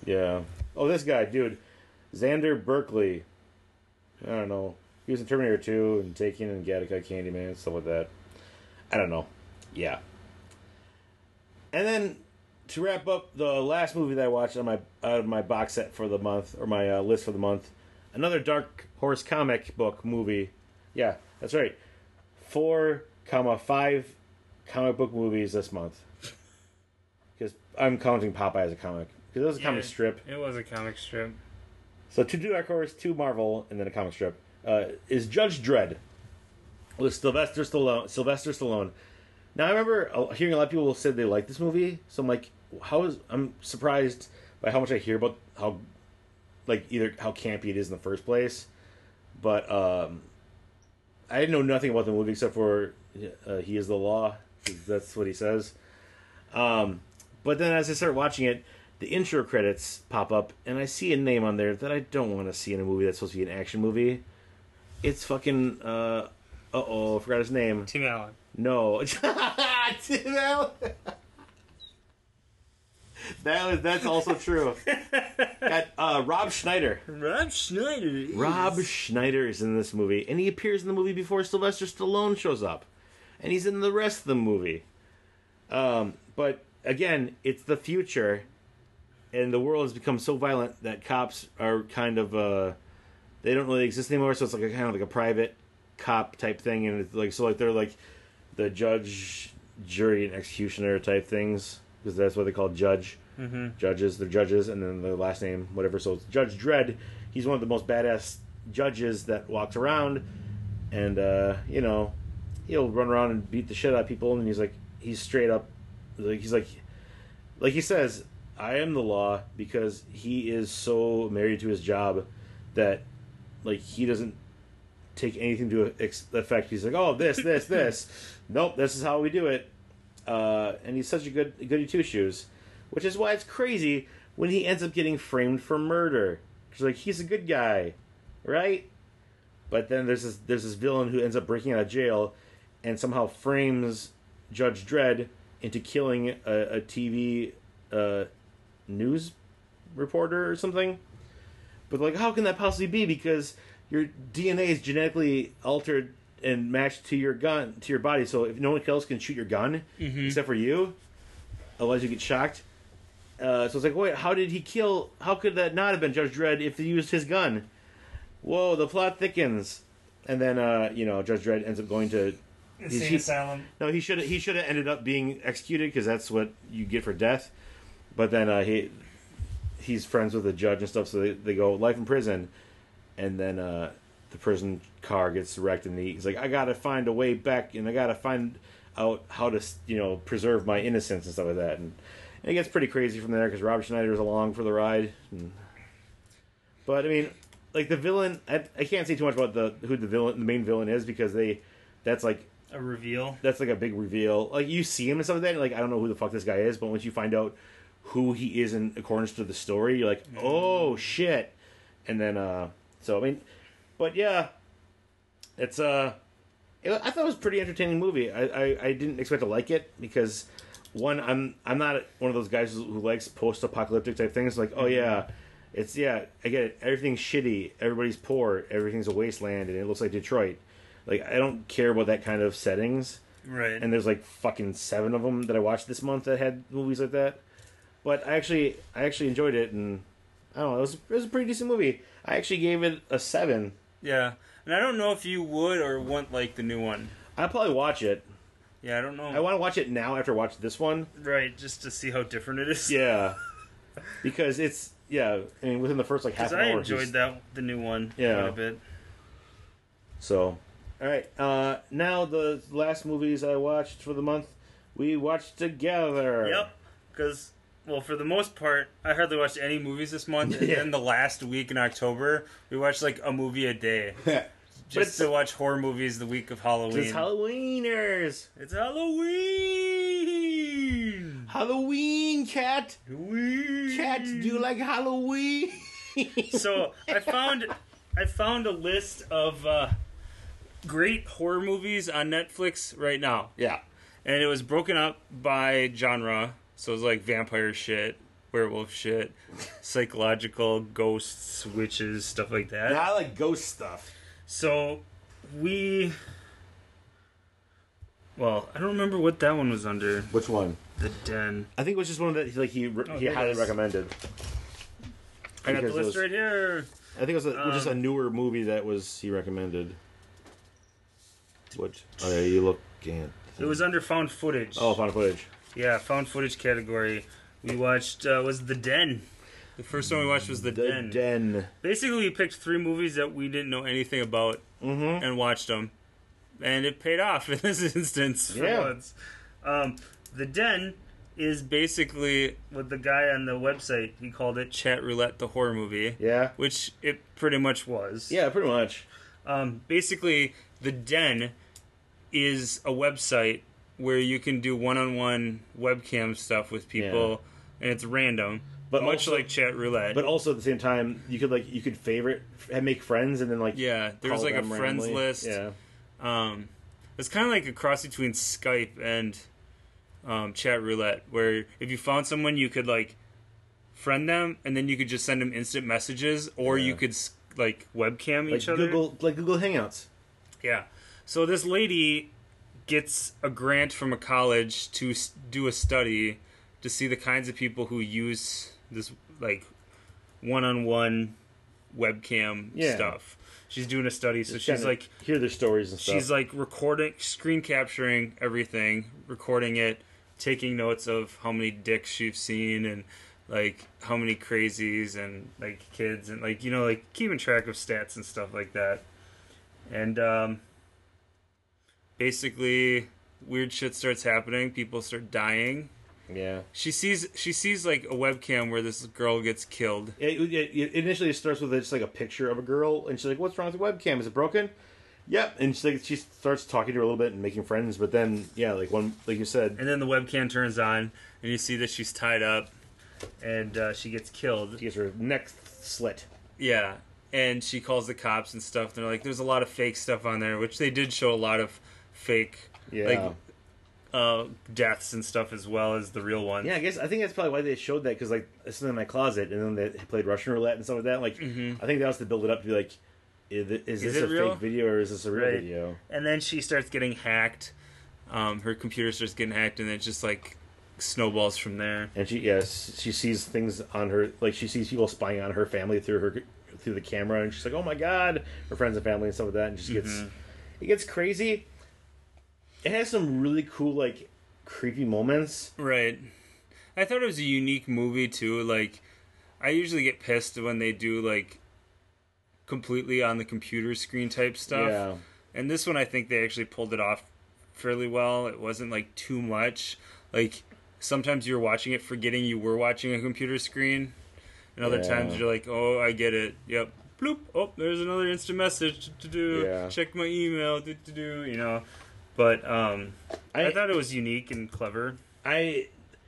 Yeah. Oh, this guy, dude. Xander Berkeley. I don't know. He was in Terminator two and Taken and Gattaca, Candyman, stuff like that. I don't know. Yeah. And then to wrap up the last movie that I watched on my out of my box set for the month, or my uh, list for the month, another Dark Horse comic book movie. Yeah, that's right. Four comma five comic book movies this month. Because I'm counting Popeye as a comic. Because it was a Yeah, comic strip. It was a comic strip. So two Dark Horse, two Marvel, and then a comic strip. Uh, is Judge Dredd with Sylvester Stallone. Sylvester Stallone. Now I remember hearing a lot of people said they like this movie, so I'm like, how is I'm surprised by how much I hear about how, like, either how campy it is in the first place, but um, I know nothing about the movie except for uh, he is the law. That's what he says. Um, but then as I start watching it, the intro credits pop up, and I see a name on there that I don't want to see in a movie that's supposed to be an action movie. It's fucking, uh, uh-oh, I forgot his name. Tim Allen. No. Tim Allen. That was, that's also true. Got, uh, Rob Schneider. Rob Schneider. Is... Rob Schneider is in this movie, and he appears in the movie before Sylvester Stallone shows up. And he's in the rest of the movie. Um, but, again, it's the future, and the world has become so violent that cops are kind of, uh, they don't really exist anymore, so it's like a kind of like a private cop type thing, and it's like, so like they're like the judge, jury, and executioner type things, because that's what they call judge. Mm-hmm. Judges, they're judges, and then their last name, whatever. So it's Judge Dredd. He's one of the most badass judges that walks around, and uh, you know, he'll run around and beat the shit out of people, and he's like, he's straight up, like he's like, like he says, I am the law, because he is so married to his job that, like, he doesn't take anything to ex- effect. He's like, oh, this, this, this. Nope, this is how we do it. Uh, and he's such a good goody two shoes, which is why it's crazy when he ends up getting framed for murder. Because, like, he's a good guy, right? But then there's this there's this villain who ends up breaking out of jail and somehow frames Judge Dredd into killing a, a T V uh, news reporter or something. But, like, how can that possibly be? Because your D N A is genetically altered and matched to your gun, to your body. So if no one else can shoot your gun, mm-hmm. except for you, otherwise you get shocked. Uh, so it's like, wait, how did he kill? How could that not have been Judge Dredd if he used his gun? Whoa, the plot thickens. And then, uh, you know, Judge Dredd ends up going to Insane he, asylum. No, he should he should have ended up being executed because that's what you get for death. But then uh, he he's friends with the judge and stuff, so they, they go life in prison. And then uh, the prison car gets wrecked, and he's like, I gotta find a way back, and I gotta find out how to, you know, preserve my innocence and stuff like that. And, and it gets pretty crazy from there because Rob Schneider's along for the ride. And, but I mean, like the villain, I, I can't say too much about the who the villain, the main villain is, because they, that's like a reveal. That's like a big reveal. Like you see him and stuff like that, and like I don't know who the fuck this guy is, but once you find out who he is in accordance to the story, you're like, oh shit. And then, uh, so I mean, but yeah, it's uh, it, I thought it was a pretty entertaining movie. I, I, I didn't expect to like it because one, I'm I'm not one of those guys who, who likes post-apocalyptic type things. Like, oh yeah, it's yeah, I get it. Everything's shitty. Everybody's poor. Everything's a wasteland, and it looks like Detroit. Like, I don't care about that kind of settings. Right. And there's like fucking seven of them that I watched this month that had movies like that. But I actually, I actually enjoyed it, and I don't know, it was, it was a pretty decent movie. I actually gave it a seven. Yeah, and I don't know if you would or want like the new one. I'll probably watch it. Yeah, I don't know. I want to watch it now after I watch this one. Right, just to see how different it is. Yeah, because it's yeah. I mean, within the first like half Because an I hour, enjoyed he's- that the new one Yeah. quite a bit. So, all right. Uh, now the last movies I watched for the month, we watched together. Yep, because. Well, for the most part, I hardly watched any movies this month. And Yeah. then the last week in October, we watched like a movie a day. Just to watch horror movies the week of Halloween. It's Halloweeners. It's Halloween! Halloween, cat. Halloween! Cat, do you like Halloween? So, I found I found a list of uh, great horror movies on Netflix right now. Yeah. And it was broken up by genre. So it was like vampire shit, werewolf shit, psychological ghosts, witches, stuff like that. Yeah, I like ghost stuff. So we, well, I don't remember what that one was under. Which one? The Den. I think it was just one that like he Oh, he there it highly is. recommended. I got the Because it list was- right here. I think it was, a, it was just a Um, newer movie that was he recommended. Which? Oh yeah, you look at. It was under found footage. Oh, found footage. Yeah, found footage category. We watched uh, was The Den. The first one we watched was The, The Den. Den. Basically, we picked three movies that we didn't know anything about Mm-hmm. and watched them, and it paid off in this instance for Yeah. once. Um, the Den is basically what the guy on the website he called it Chat Roulette, the horror movie, Yeah. which it pretty much was. Yeah, pretty much. Um, basically, the Den is a website where you can do one-on-one webcam stuff with people, and it's random, But much also- like Chat Roulette. But also at the same time, you could like you could favorite and make friends, and then like yeah, there was call like a them friends randomly. list. Yeah. Um, it's kind of like a cross between Skype and um, Chat Roulette, where if you found someone, you could like friend them, and then you could just send them instant messages, or Yeah. you could s- like webcam Like each other. Google, like Google Hangouts. Yeah. So this lady gets a grant from a college to s- do a study to see the kinds of people who use this like one-on-one webcam Yeah. stuff. She's doing a study, so Just she's kinda like hear their stories and stuff. she's like recording, screen capturing everything, recording it, taking notes of how many dicks she's seen and like how many crazies and like kids and like you know like keeping track of stats and stuff like that. And um, basically, weird shit starts happening. People start dying. yeah. She sees she sees like a webcam where this girl gets killed. It, it, it initially it starts with just like a picture of a girl, and she's like, "What's wrong with the webcam? Is it broken?" Yep. And she like she starts talking to her a little bit and making friends, but then yeah, like one like you said, And then the webcam turns on, and you see that she's tied up, and uh, she gets killed. she gets her neck slit. Yeah, and she calls the cops and stuff. They're like, "There's a lot of fake stuff on there," which they did show a lot of fake, Yeah. like uh, deaths and stuff as well as the real one. Yeah, I guess I think that's probably why they showed that because like it's in my closet, and then they played Russian roulette and stuff like that. Like Mhm. I think that was to build it up to be like, is, it- is Is this it a real? fake video or is this a real Right. video? And then she starts getting hacked. Um, her computer starts getting hacked, and it just like snowballs from there. And she yes, she sees things on her like she sees people spying on her family through her through the camera, and she's like, oh my god, her friends and family and stuff like that, and just gets Mhm. it gets crazy. It has some really cool like creepy moments. Right. I thought it was a unique movie too. Like, I usually get pissed when they do like completely on the computer screen type stuff. Yeah. And this one, I think they actually pulled it off fairly well. It wasn't like too much. Like sometimes you're watching it forgetting you were watching a computer screen, and other Yeah. times you're like, "Oh, I get it. Yep. Bloop. Oh, there's another instant message to do. Yeah. Check my email. To do. You know." But um, I, I- thought it was unique and clever. I,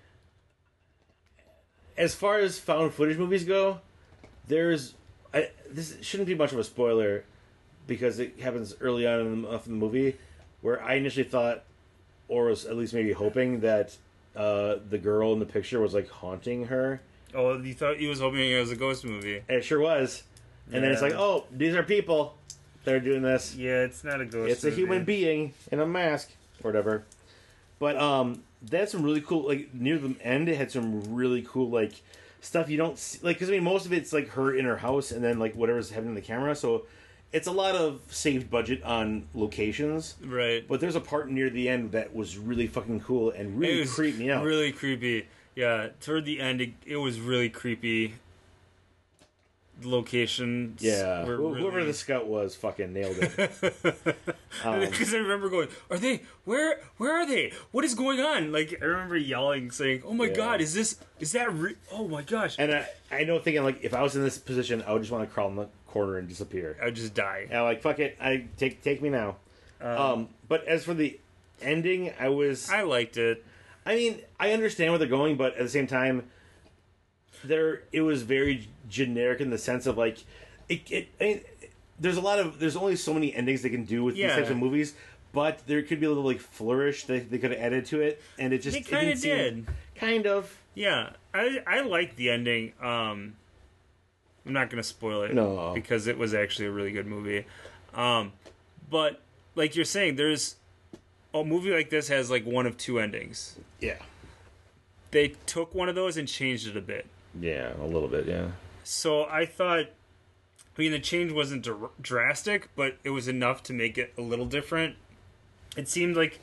as far as found footage movies go, there's, I this shouldn't be much of a spoiler, because it happens early on in the, in the movie, where I initially thought, or was at least maybe hoping that uh, the girl in the picture was like haunting her, Oh, you thought he was hoping it was a ghost movie? and it sure was. And then it's Yeah. like, oh, these are people that are doing this. Yeah, it's not a ghost. It's a movie. human being in a mask or whatever. But um, they had some really cool, like near the end, it had some really cool like stuff you don't see, like because I mean most of it's like her in her house and then like whatever's happening in the camera, so it's a lot of saved budget on locations. Right. But there's a part near the end that was really fucking cool and really It was creeped me out. Really creepy. Yeah, toward the end, it, it was really creepy. The locations. Yeah, were Wh- whoever really... the scout was fucking nailed it. Um, Because I remember going, "Are they? Where? Where are they? What is going on?" Like I remember yelling, saying, "Oh my Yeah. god, is this? Is that? Re- oh my gosh!" And I, I know thinking like if I was in this position, I would just want to crawl in the corner and disappear. I would just die. And I'm like, fuck it, I take take me now. Um, Um, but as for the ending, I was. I, I liked it. mean, I understand where they're going, but at the same time, there it was very generic in the sense of like, it. it I mean, there's a lot of there's only so many endings they can do with Yeah. these types of movies, but there could be a little like flourish that they could have added to it, and it just They it kind didn't of seem- did. kind of. Yeah, I I like the ending. Um, I'm not gonna spoil it, No. because it was actually a really good movie. Um, but like you're saying, there's a movie like this has like one of two endings. Yeah. They took one of those and changed it a bit. Yeah, a little bit, yeah. So I thought, I mean, the change wasn't dr- drastic, but it was enough to make it a little different. It seemed like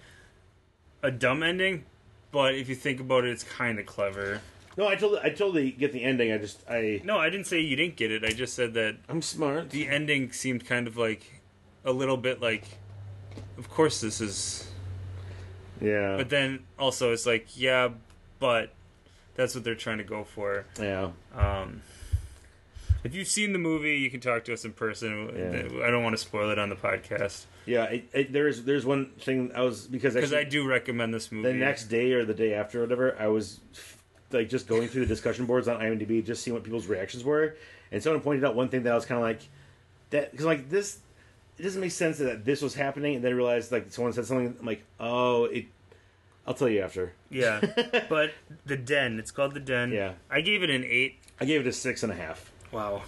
a dumb ending, but if you think about it, it's kind of clever. No, I totally, I totally get the ending. I just, I... No, I didn't say you didn't get it. I just said that I'm smart. the ending seemed kind of like a little bit like, of course this is... Yeah. But then also it's like, yeah, but that's what they're trying to go for. Yeah. Um, if you've seen the movie, you can talk to us in person. Yeah. I don't want to spoil it on the podcast. Yeah, it, it, there's there's one thing I was... Because Because I actually, do recommend this movie. the next day or the day after or whatever, I was like just going through the discussion boards on IMDb, just seeing what people's reactions were. And someone pointed out one thing that I was kind of like... that Because like this... It doesn't make sense that this was happening, and then I realized like someone said something. I'm like, oh, it. I'll tell you after. Yeah, but The Den. It's called The Den. Yeah. I gave it an eight. I gave it a six and a half. Wow.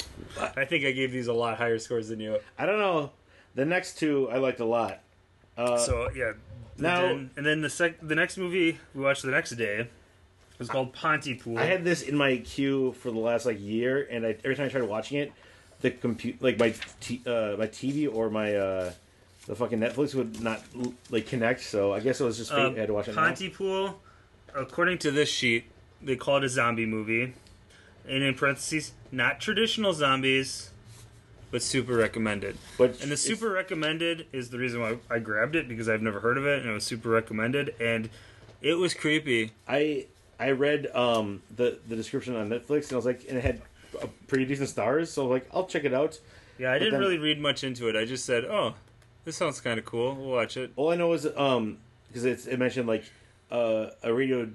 I think I gave these a lot higher scores than you. I don't know. The next two I liked a lot. Uh, So yeah. The now- Den. And then the sec- the next movie we watched the next day was called Pontypool. I had this in my queue for the last like year, and I, every time I tried watching it, the compute like my t- uh, my T V or my uh, the fucking Netflix would not like connect. So I guess it was just fate. Um, I had to watch it now. Pontypool, according to this sheet, they call it a zombie movie. And in parentheses, not traditional zombies, but super recommended. But And the it's- super recommended is the reason why I grabbed it, because I've never heard of it, and it was super recommended, and it was creepy. I I read um, the the description on Netflix, and I was like, and it had a pretty decent stars, so like I'll check it out. Yeah, I didn't then- really read much into it. I just said, oh, this sounds kind of cool. We'll watch it. All I know is um because it's it mentioned like uh, a radio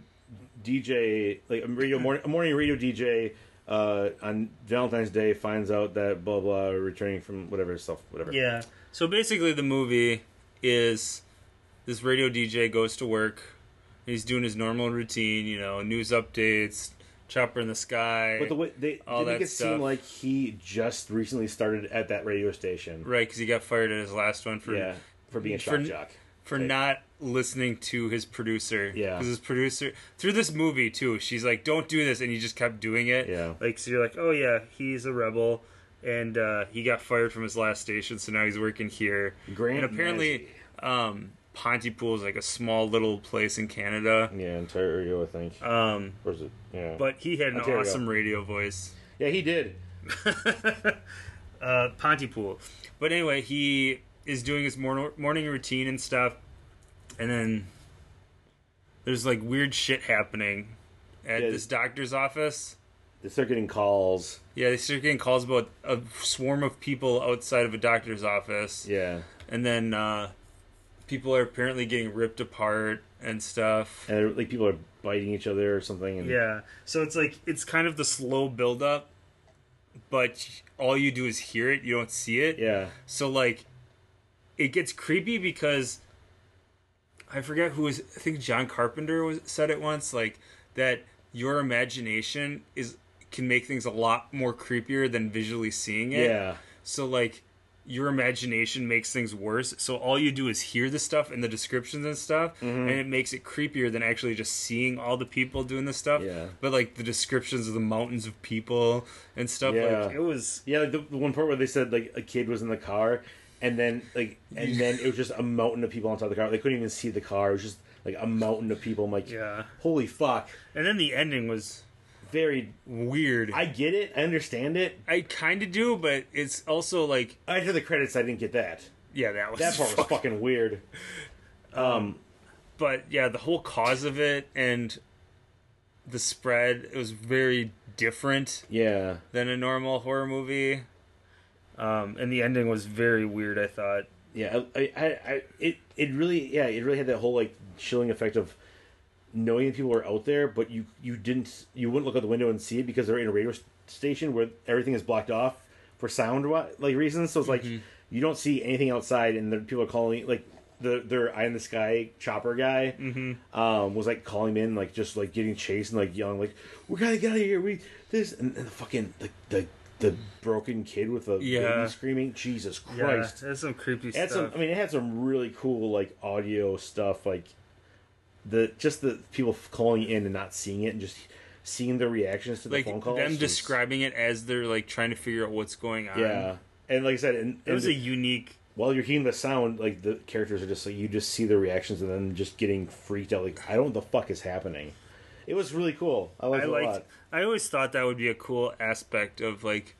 D J, like a radio morning a morning radio D J uh, on Valentine's Day finds out that blah blah returning from whatever stuff whatever. Yeah. So basically, the movie is this radio D J goes to work. He's doing his normal routine, you know, news updates, chopper in the sky. But the way they, all they make that it stuff. seem like he just recently started at that radio station. Right, because he got fired at his last one for Yeah, for being a for- shock jock. for Right. not listening to his producer. Yeah. Because his producer, through this movie, too, she's like, don't do this, and he just kept doing it. Yeah. Like, so you're like, oh, yeah, he's a rebel, and uh, he got fired from his last station, so now he's working here. Grant and apparently, um, Pontypool is like a small little place in Canada. Yeah, Ontario, I think. Um, Or is it? Yeah. but he had an Ontario. awesome radio voice. yeah, he did. uh, Pontypool. But anyway, he is doing his mor- morning routine and stuff, and then there's like weird shit happening at Yeah. this doctor's office. They start getting calls. Yeah, they start getting calls about a swarm of people outside of a doctor's office, Yeah. and then uh, people are apparently getting ripped apart and stuff. And like people are biting each other or something. And Yeah, so it's like it's kind of the slow build up, but all you do is hear it, you don't see it. Yeah. So like, it gets creepy because I forget who was. I think John Carpenter was said it once, like that your imagination is can make things a lot more creepier than visually seeing it. Yeah. So like, your imagination makes things worse. So all you do is hear the stuff and the descriptions and stuff, Mm-hmm. and it makes it creepier than actually just seeing all the people doing this stuff. Yeah. But like the descriptions of the mountains of people and stuff, Yeah. like it was. Yeah, like the, the one part where they said like a kid was in the car, and then like and then it was just a mountain of people inside the car. They couldn't even see the car. It was just like a mountain of people. I'm like, Yeah. holy fuck, And then the ending was very. weird. I get it. I understand it. I kind of do, but it's also like, After the credits, I didn't get that. yeah, that was That part was fuck- fucking weird. Um, But yeah, the whole cause of it and the spread, it was very different yeah, than a normal horror movie. Um, and the ending was very weird, I thought. yeah. I, I, I, it, it really, yeah, it really had that whole like chilling effect of knowing that people were out there, but you, you didn't, you wouldn't look out the window and see it because they're in a radio s- station where everything is blocked off for sound wa- like reasons. So it's like you don't see anything outside, and the people are calling like the their eye in the sky chopper guy Mm-hmm. um, was like calling him in, like just like getting chased and like yelling like, "We gotta get out of here! We this," and, and the fucking the, the the broken kid with the Yeah. baby screaming. Jesus Yeah, Christ! there's some creepy It had stuff. some. I mean, it had some really cool like audio stuff, like the just the people calling in and not seeing it, and just seeing their reactions to the like phone calls. them was- describing it as they're like trying to figure out what's going on. Yeah, and like I said, and, It and was the- a unique. while you're hearing the sound, like the characters are just like you just see their reactions and then just getting freaked out. Like I don't know what the fuck is happening. It was really cool. I liked I it a liked. lot. I always thought that would be a cool aspect of like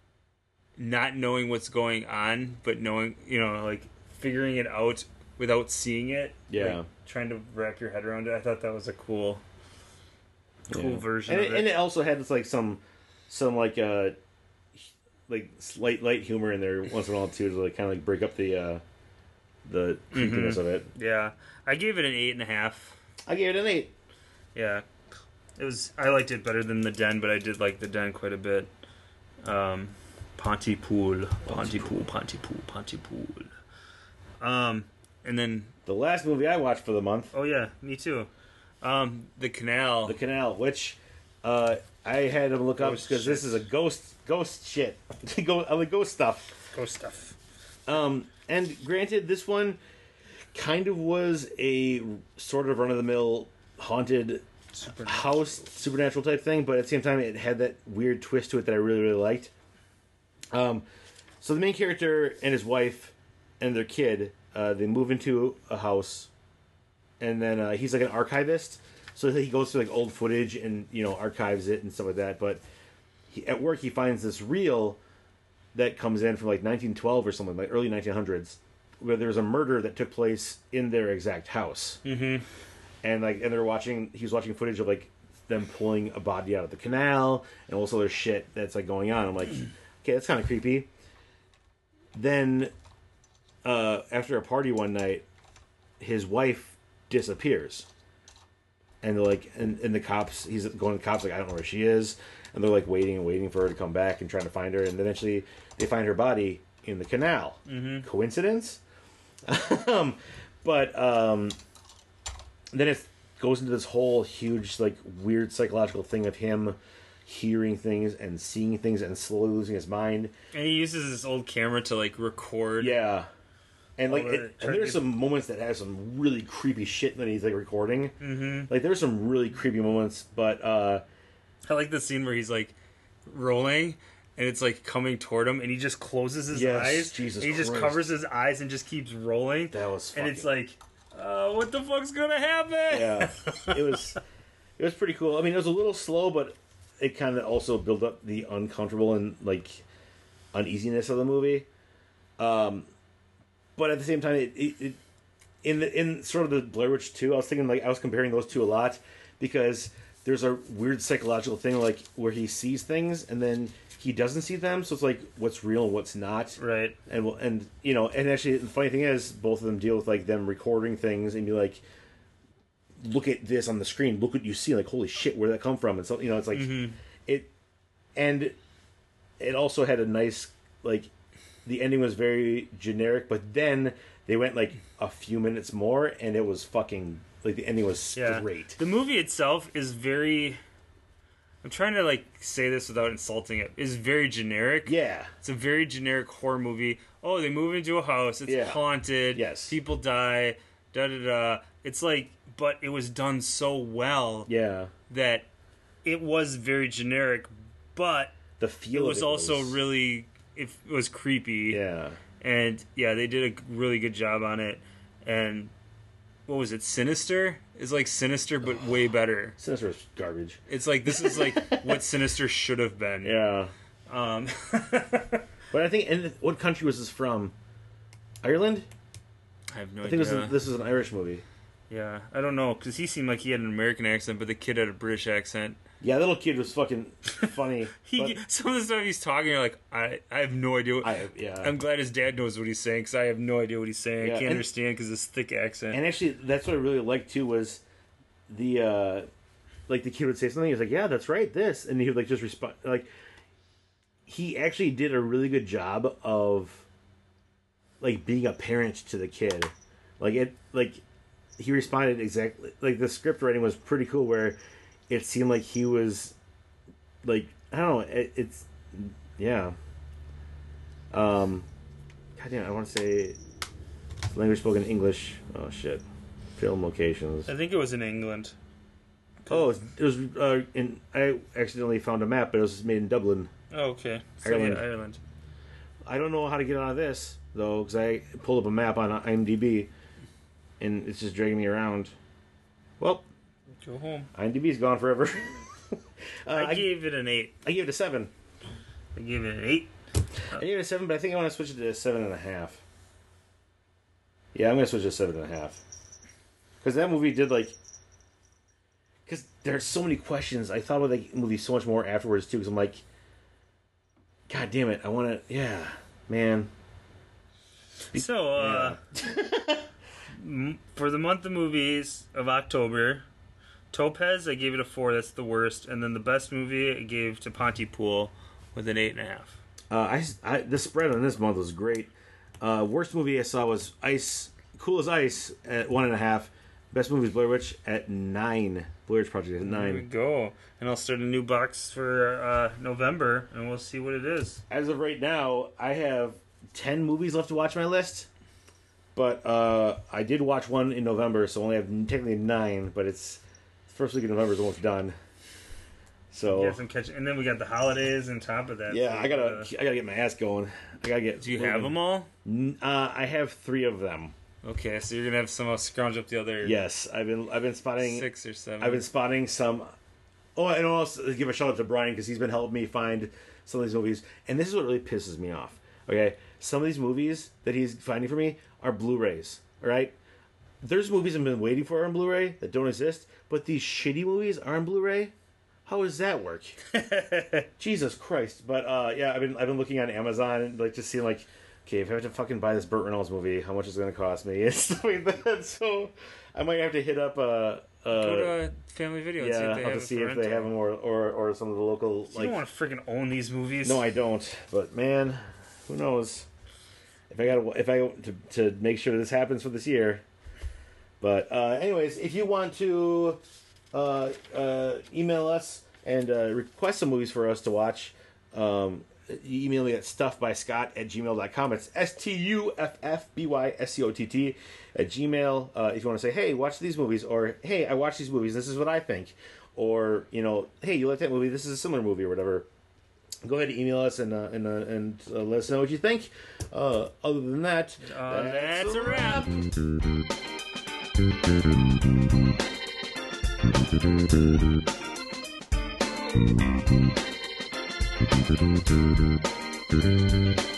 not knowing what's going on, but knowing, you know, like figuring it out without seeing it. Yeah. like, trying to wrap your head around it. I thought that was a cool, cool Yeah. version and of it, it. and it also had this, like some some like uh like slight light humor in there once in a while too, to like kind of like break up the uh the creepiness Mm-hmm. of it. Yeah, I gave it an eight and a half. I gave it an eight. Yeah, it was. I liked it better than the Den, but I did like the Den quite a bit. Um, Pontypool, Pontypool, Pontypool, Pontypool. Um, and then The last movie I watched for the month, oh yeah, me too. Um, the Canal. The Canal, which uh I had to look up Ghost because this shit. is a ghost ghost shit. Go I like ghost stuff. Ghost stuff. Um, and granted, this one kind of was a sort of run-of-the-mill haunted house, supernatural type thing, but at the same time, it had that weird twist to it that I really, really liked. Um, so the main character and his wife and their kid, uh, they move into a house, and then uh, he's like an archivist, so he goes through like old footage and you know archives it and stuff like that. But he, at work, he finds this reel that comes in from like nineteen twelve or something, like early nineteen hundreds, where there was a murder that took place in their exact house. Mm-hmm. And like, and they're watching. He was watching footage of like them pulling a body out of the canal and also there's shit that's like going on. I'm like, okay, that's kind of creepy. Then, uh, after a party one night, his wife disappears, and they're like, and, and the cops. He's going to the cops like, I don't know where she is, and they're like waiting and waiting for her to come back and trying to find her, and eventually they find her body in the canal. Mm-hmm. Coincidence? um, but um, then it goes into this whole huge, like, weird psychological thing of him hearing things and seeing things and slowly losing his mind. And he uses this old camera to like record. Yeah. And like, Oh, it, try and to there's get- some moments that have some really creepy shit that he's like recording. Mm-hmm. Like there's some really creepy moments, but uh, I like the scene where he's like rolling and it's like coming toward him and he just closes his Yes, eyes. Jesus and he just Christ. covers his eyes and just keeps rolling. that was And fucking, it's like, uh, what the fuck's gonna happen? yeah, it was it was pretty cool. I mean, it was a little slow, but it kind of also built up the uncomfortable and like uneasiness of the movie. Um, but at the same time, it, it, it in the in sort of the Blair Witch two, I was thinking like I was comparing those two a lot because there's a weird psychological thing like where he sees things and then he doesn't see them, so it's like what's real and what's not. Right. And well, and you know, and actually, the funny thing is, both of them deal with like them recording things and be like, "Look at this on the screen. Look what you see. Like, holy shit, where did that come from?" And so, you know, it's like Mm-hmm. it, and it also had a nice like, the ending was very generic, but then they went like a few minutes more, and it was fucking like the ending was Yeah. great. The movie itself is very. I'm trying to like say this without insulting it. Is very generic. Yeah, It's a very generic horror movie. Oh, they move into a house. It's Yeah. haunted. Yes. People die. Da da da. It's like, but it was done so well yeah. that it was very generic, but The feel it of was also really. It was creepy. yeah. And yeah, they did a really good job on it. And what was it? Sinister is like Sinister, but way better. Sinister is garbage. It's like this is like what Sinister should have been. Yeah. Um, But I think, and what country was this from? Ireland? I have no I think idea. this is, this is an Irish movie. Yeah, I don't know because he seemed like he had an American accent, but the kid had a British accent. Yeah, that little kid was fucking funny. He but some of the stuff he's talking, you're like, I, I have no idea. What, I, yeah. I'm glad his dad knows what he's saying because I have no idea what he's saying. Yeah, I can't and- understand because his thick accent. And actually, that's what I really liked too was the, uh, like the kid would say something, he was like, yeah, that's right, this. And he would like just respond. Like, he actually did a really good job of, like, being a parent to the kid. Like it, like he responded exactly. Like the script writing was pretty cool, where it seemed like he was, like I don't know. It, it's yeah. Um, God damn, I want to say language spoken English. Oh shit, film locations. I think it was in England. Oh, it was. Uh, in I accidentally found a map, but it was made in Dublin. Oh, okay. So, Ireland. Yeah, Ireland. I don't know how to get out of this though, because I pulled up a map on IMDb, and it's just dragging me around. Well, Go home. IMDb's gone forever. uh, I I, gave it an eight. I gave it a seven. I gave it an eight. I gave it a seven, but I think I want to switch it to a seven and a half. Yeah, I'm gonna switch it to seven and a half. Because that movie did like. Because there's so many questions. I thought about the movie so much more afterwards too. Because I'm like, God damn it! I want to. Yeah, man. So, uh, m- for the month of movies of October, Topaz, I gave it a four. That's the worst. And then the best movie I gave to Pontypool with an eight and a half. Uh, I, I the spread on this month was great. Uh, worst movie I saw was Ice, Cool as Ice at one and a half. Best movie is Blair Witch at nine. Blair Witch Project at There we nine. go. And I'll start a new box for uh, November, and we'll see what it is. As of right now, I have ten movies left to watch on my list. But uh, I did watch one in November, so I only have technically nine. But it's first week of November is almost done. So Yeah, some catch, and then we got the holidays on top of that. yeah, so, I gotta uh, I gotta get my ass going. I gotta get. do you have them all? Uh, I have three of them. Okay, so you're gonna have some scrounge up the other Yes, I've been I've been spotting six or seven. I've been spotting some. Oh, and also give a shout out to Brian because he's been helping me find some of these movies. And this is what really pisses me off. Okay, some of these movies that he's finding for me are Blu-rays. All right, there's movies I've been waiting for on Blu-ray that don't exist, but these shitty movies are on Blu-ray. How does that work? Jesus Christ! But uh, yeah, I've been I've been looking on Amazon and like just seeing like, okay, if I have to fucking buy this Burt Reynolds movie, how much is it going to cost me and stuff like that. So I might have to hit up uh, uh Go to a Family Video and yeah, see if I'll they have have to it see for if they rental. have them or, or or some of the local You like. don't want to freaking own these movies. No, I don't. But man, who knows? If I got if I to to make sure this happens for this year. But uh, anyways, if you want to uh, uh, email us and uh, request some movies for us to watch, um, you email me at stuffbyscott at gmail dot com. It's S T U F F B Y S C O T T at Gmail. Uh, if you want to say, hey, watch these movies, or hey, I watched these movies, this is what I think. Or, you know, hey, you like that movie, this is a similar movie, or whatever. Go ahead and email us and uh, and uh, and uh, let us know what you think. Uh, other than that, Uh, that's a wrap. wrap.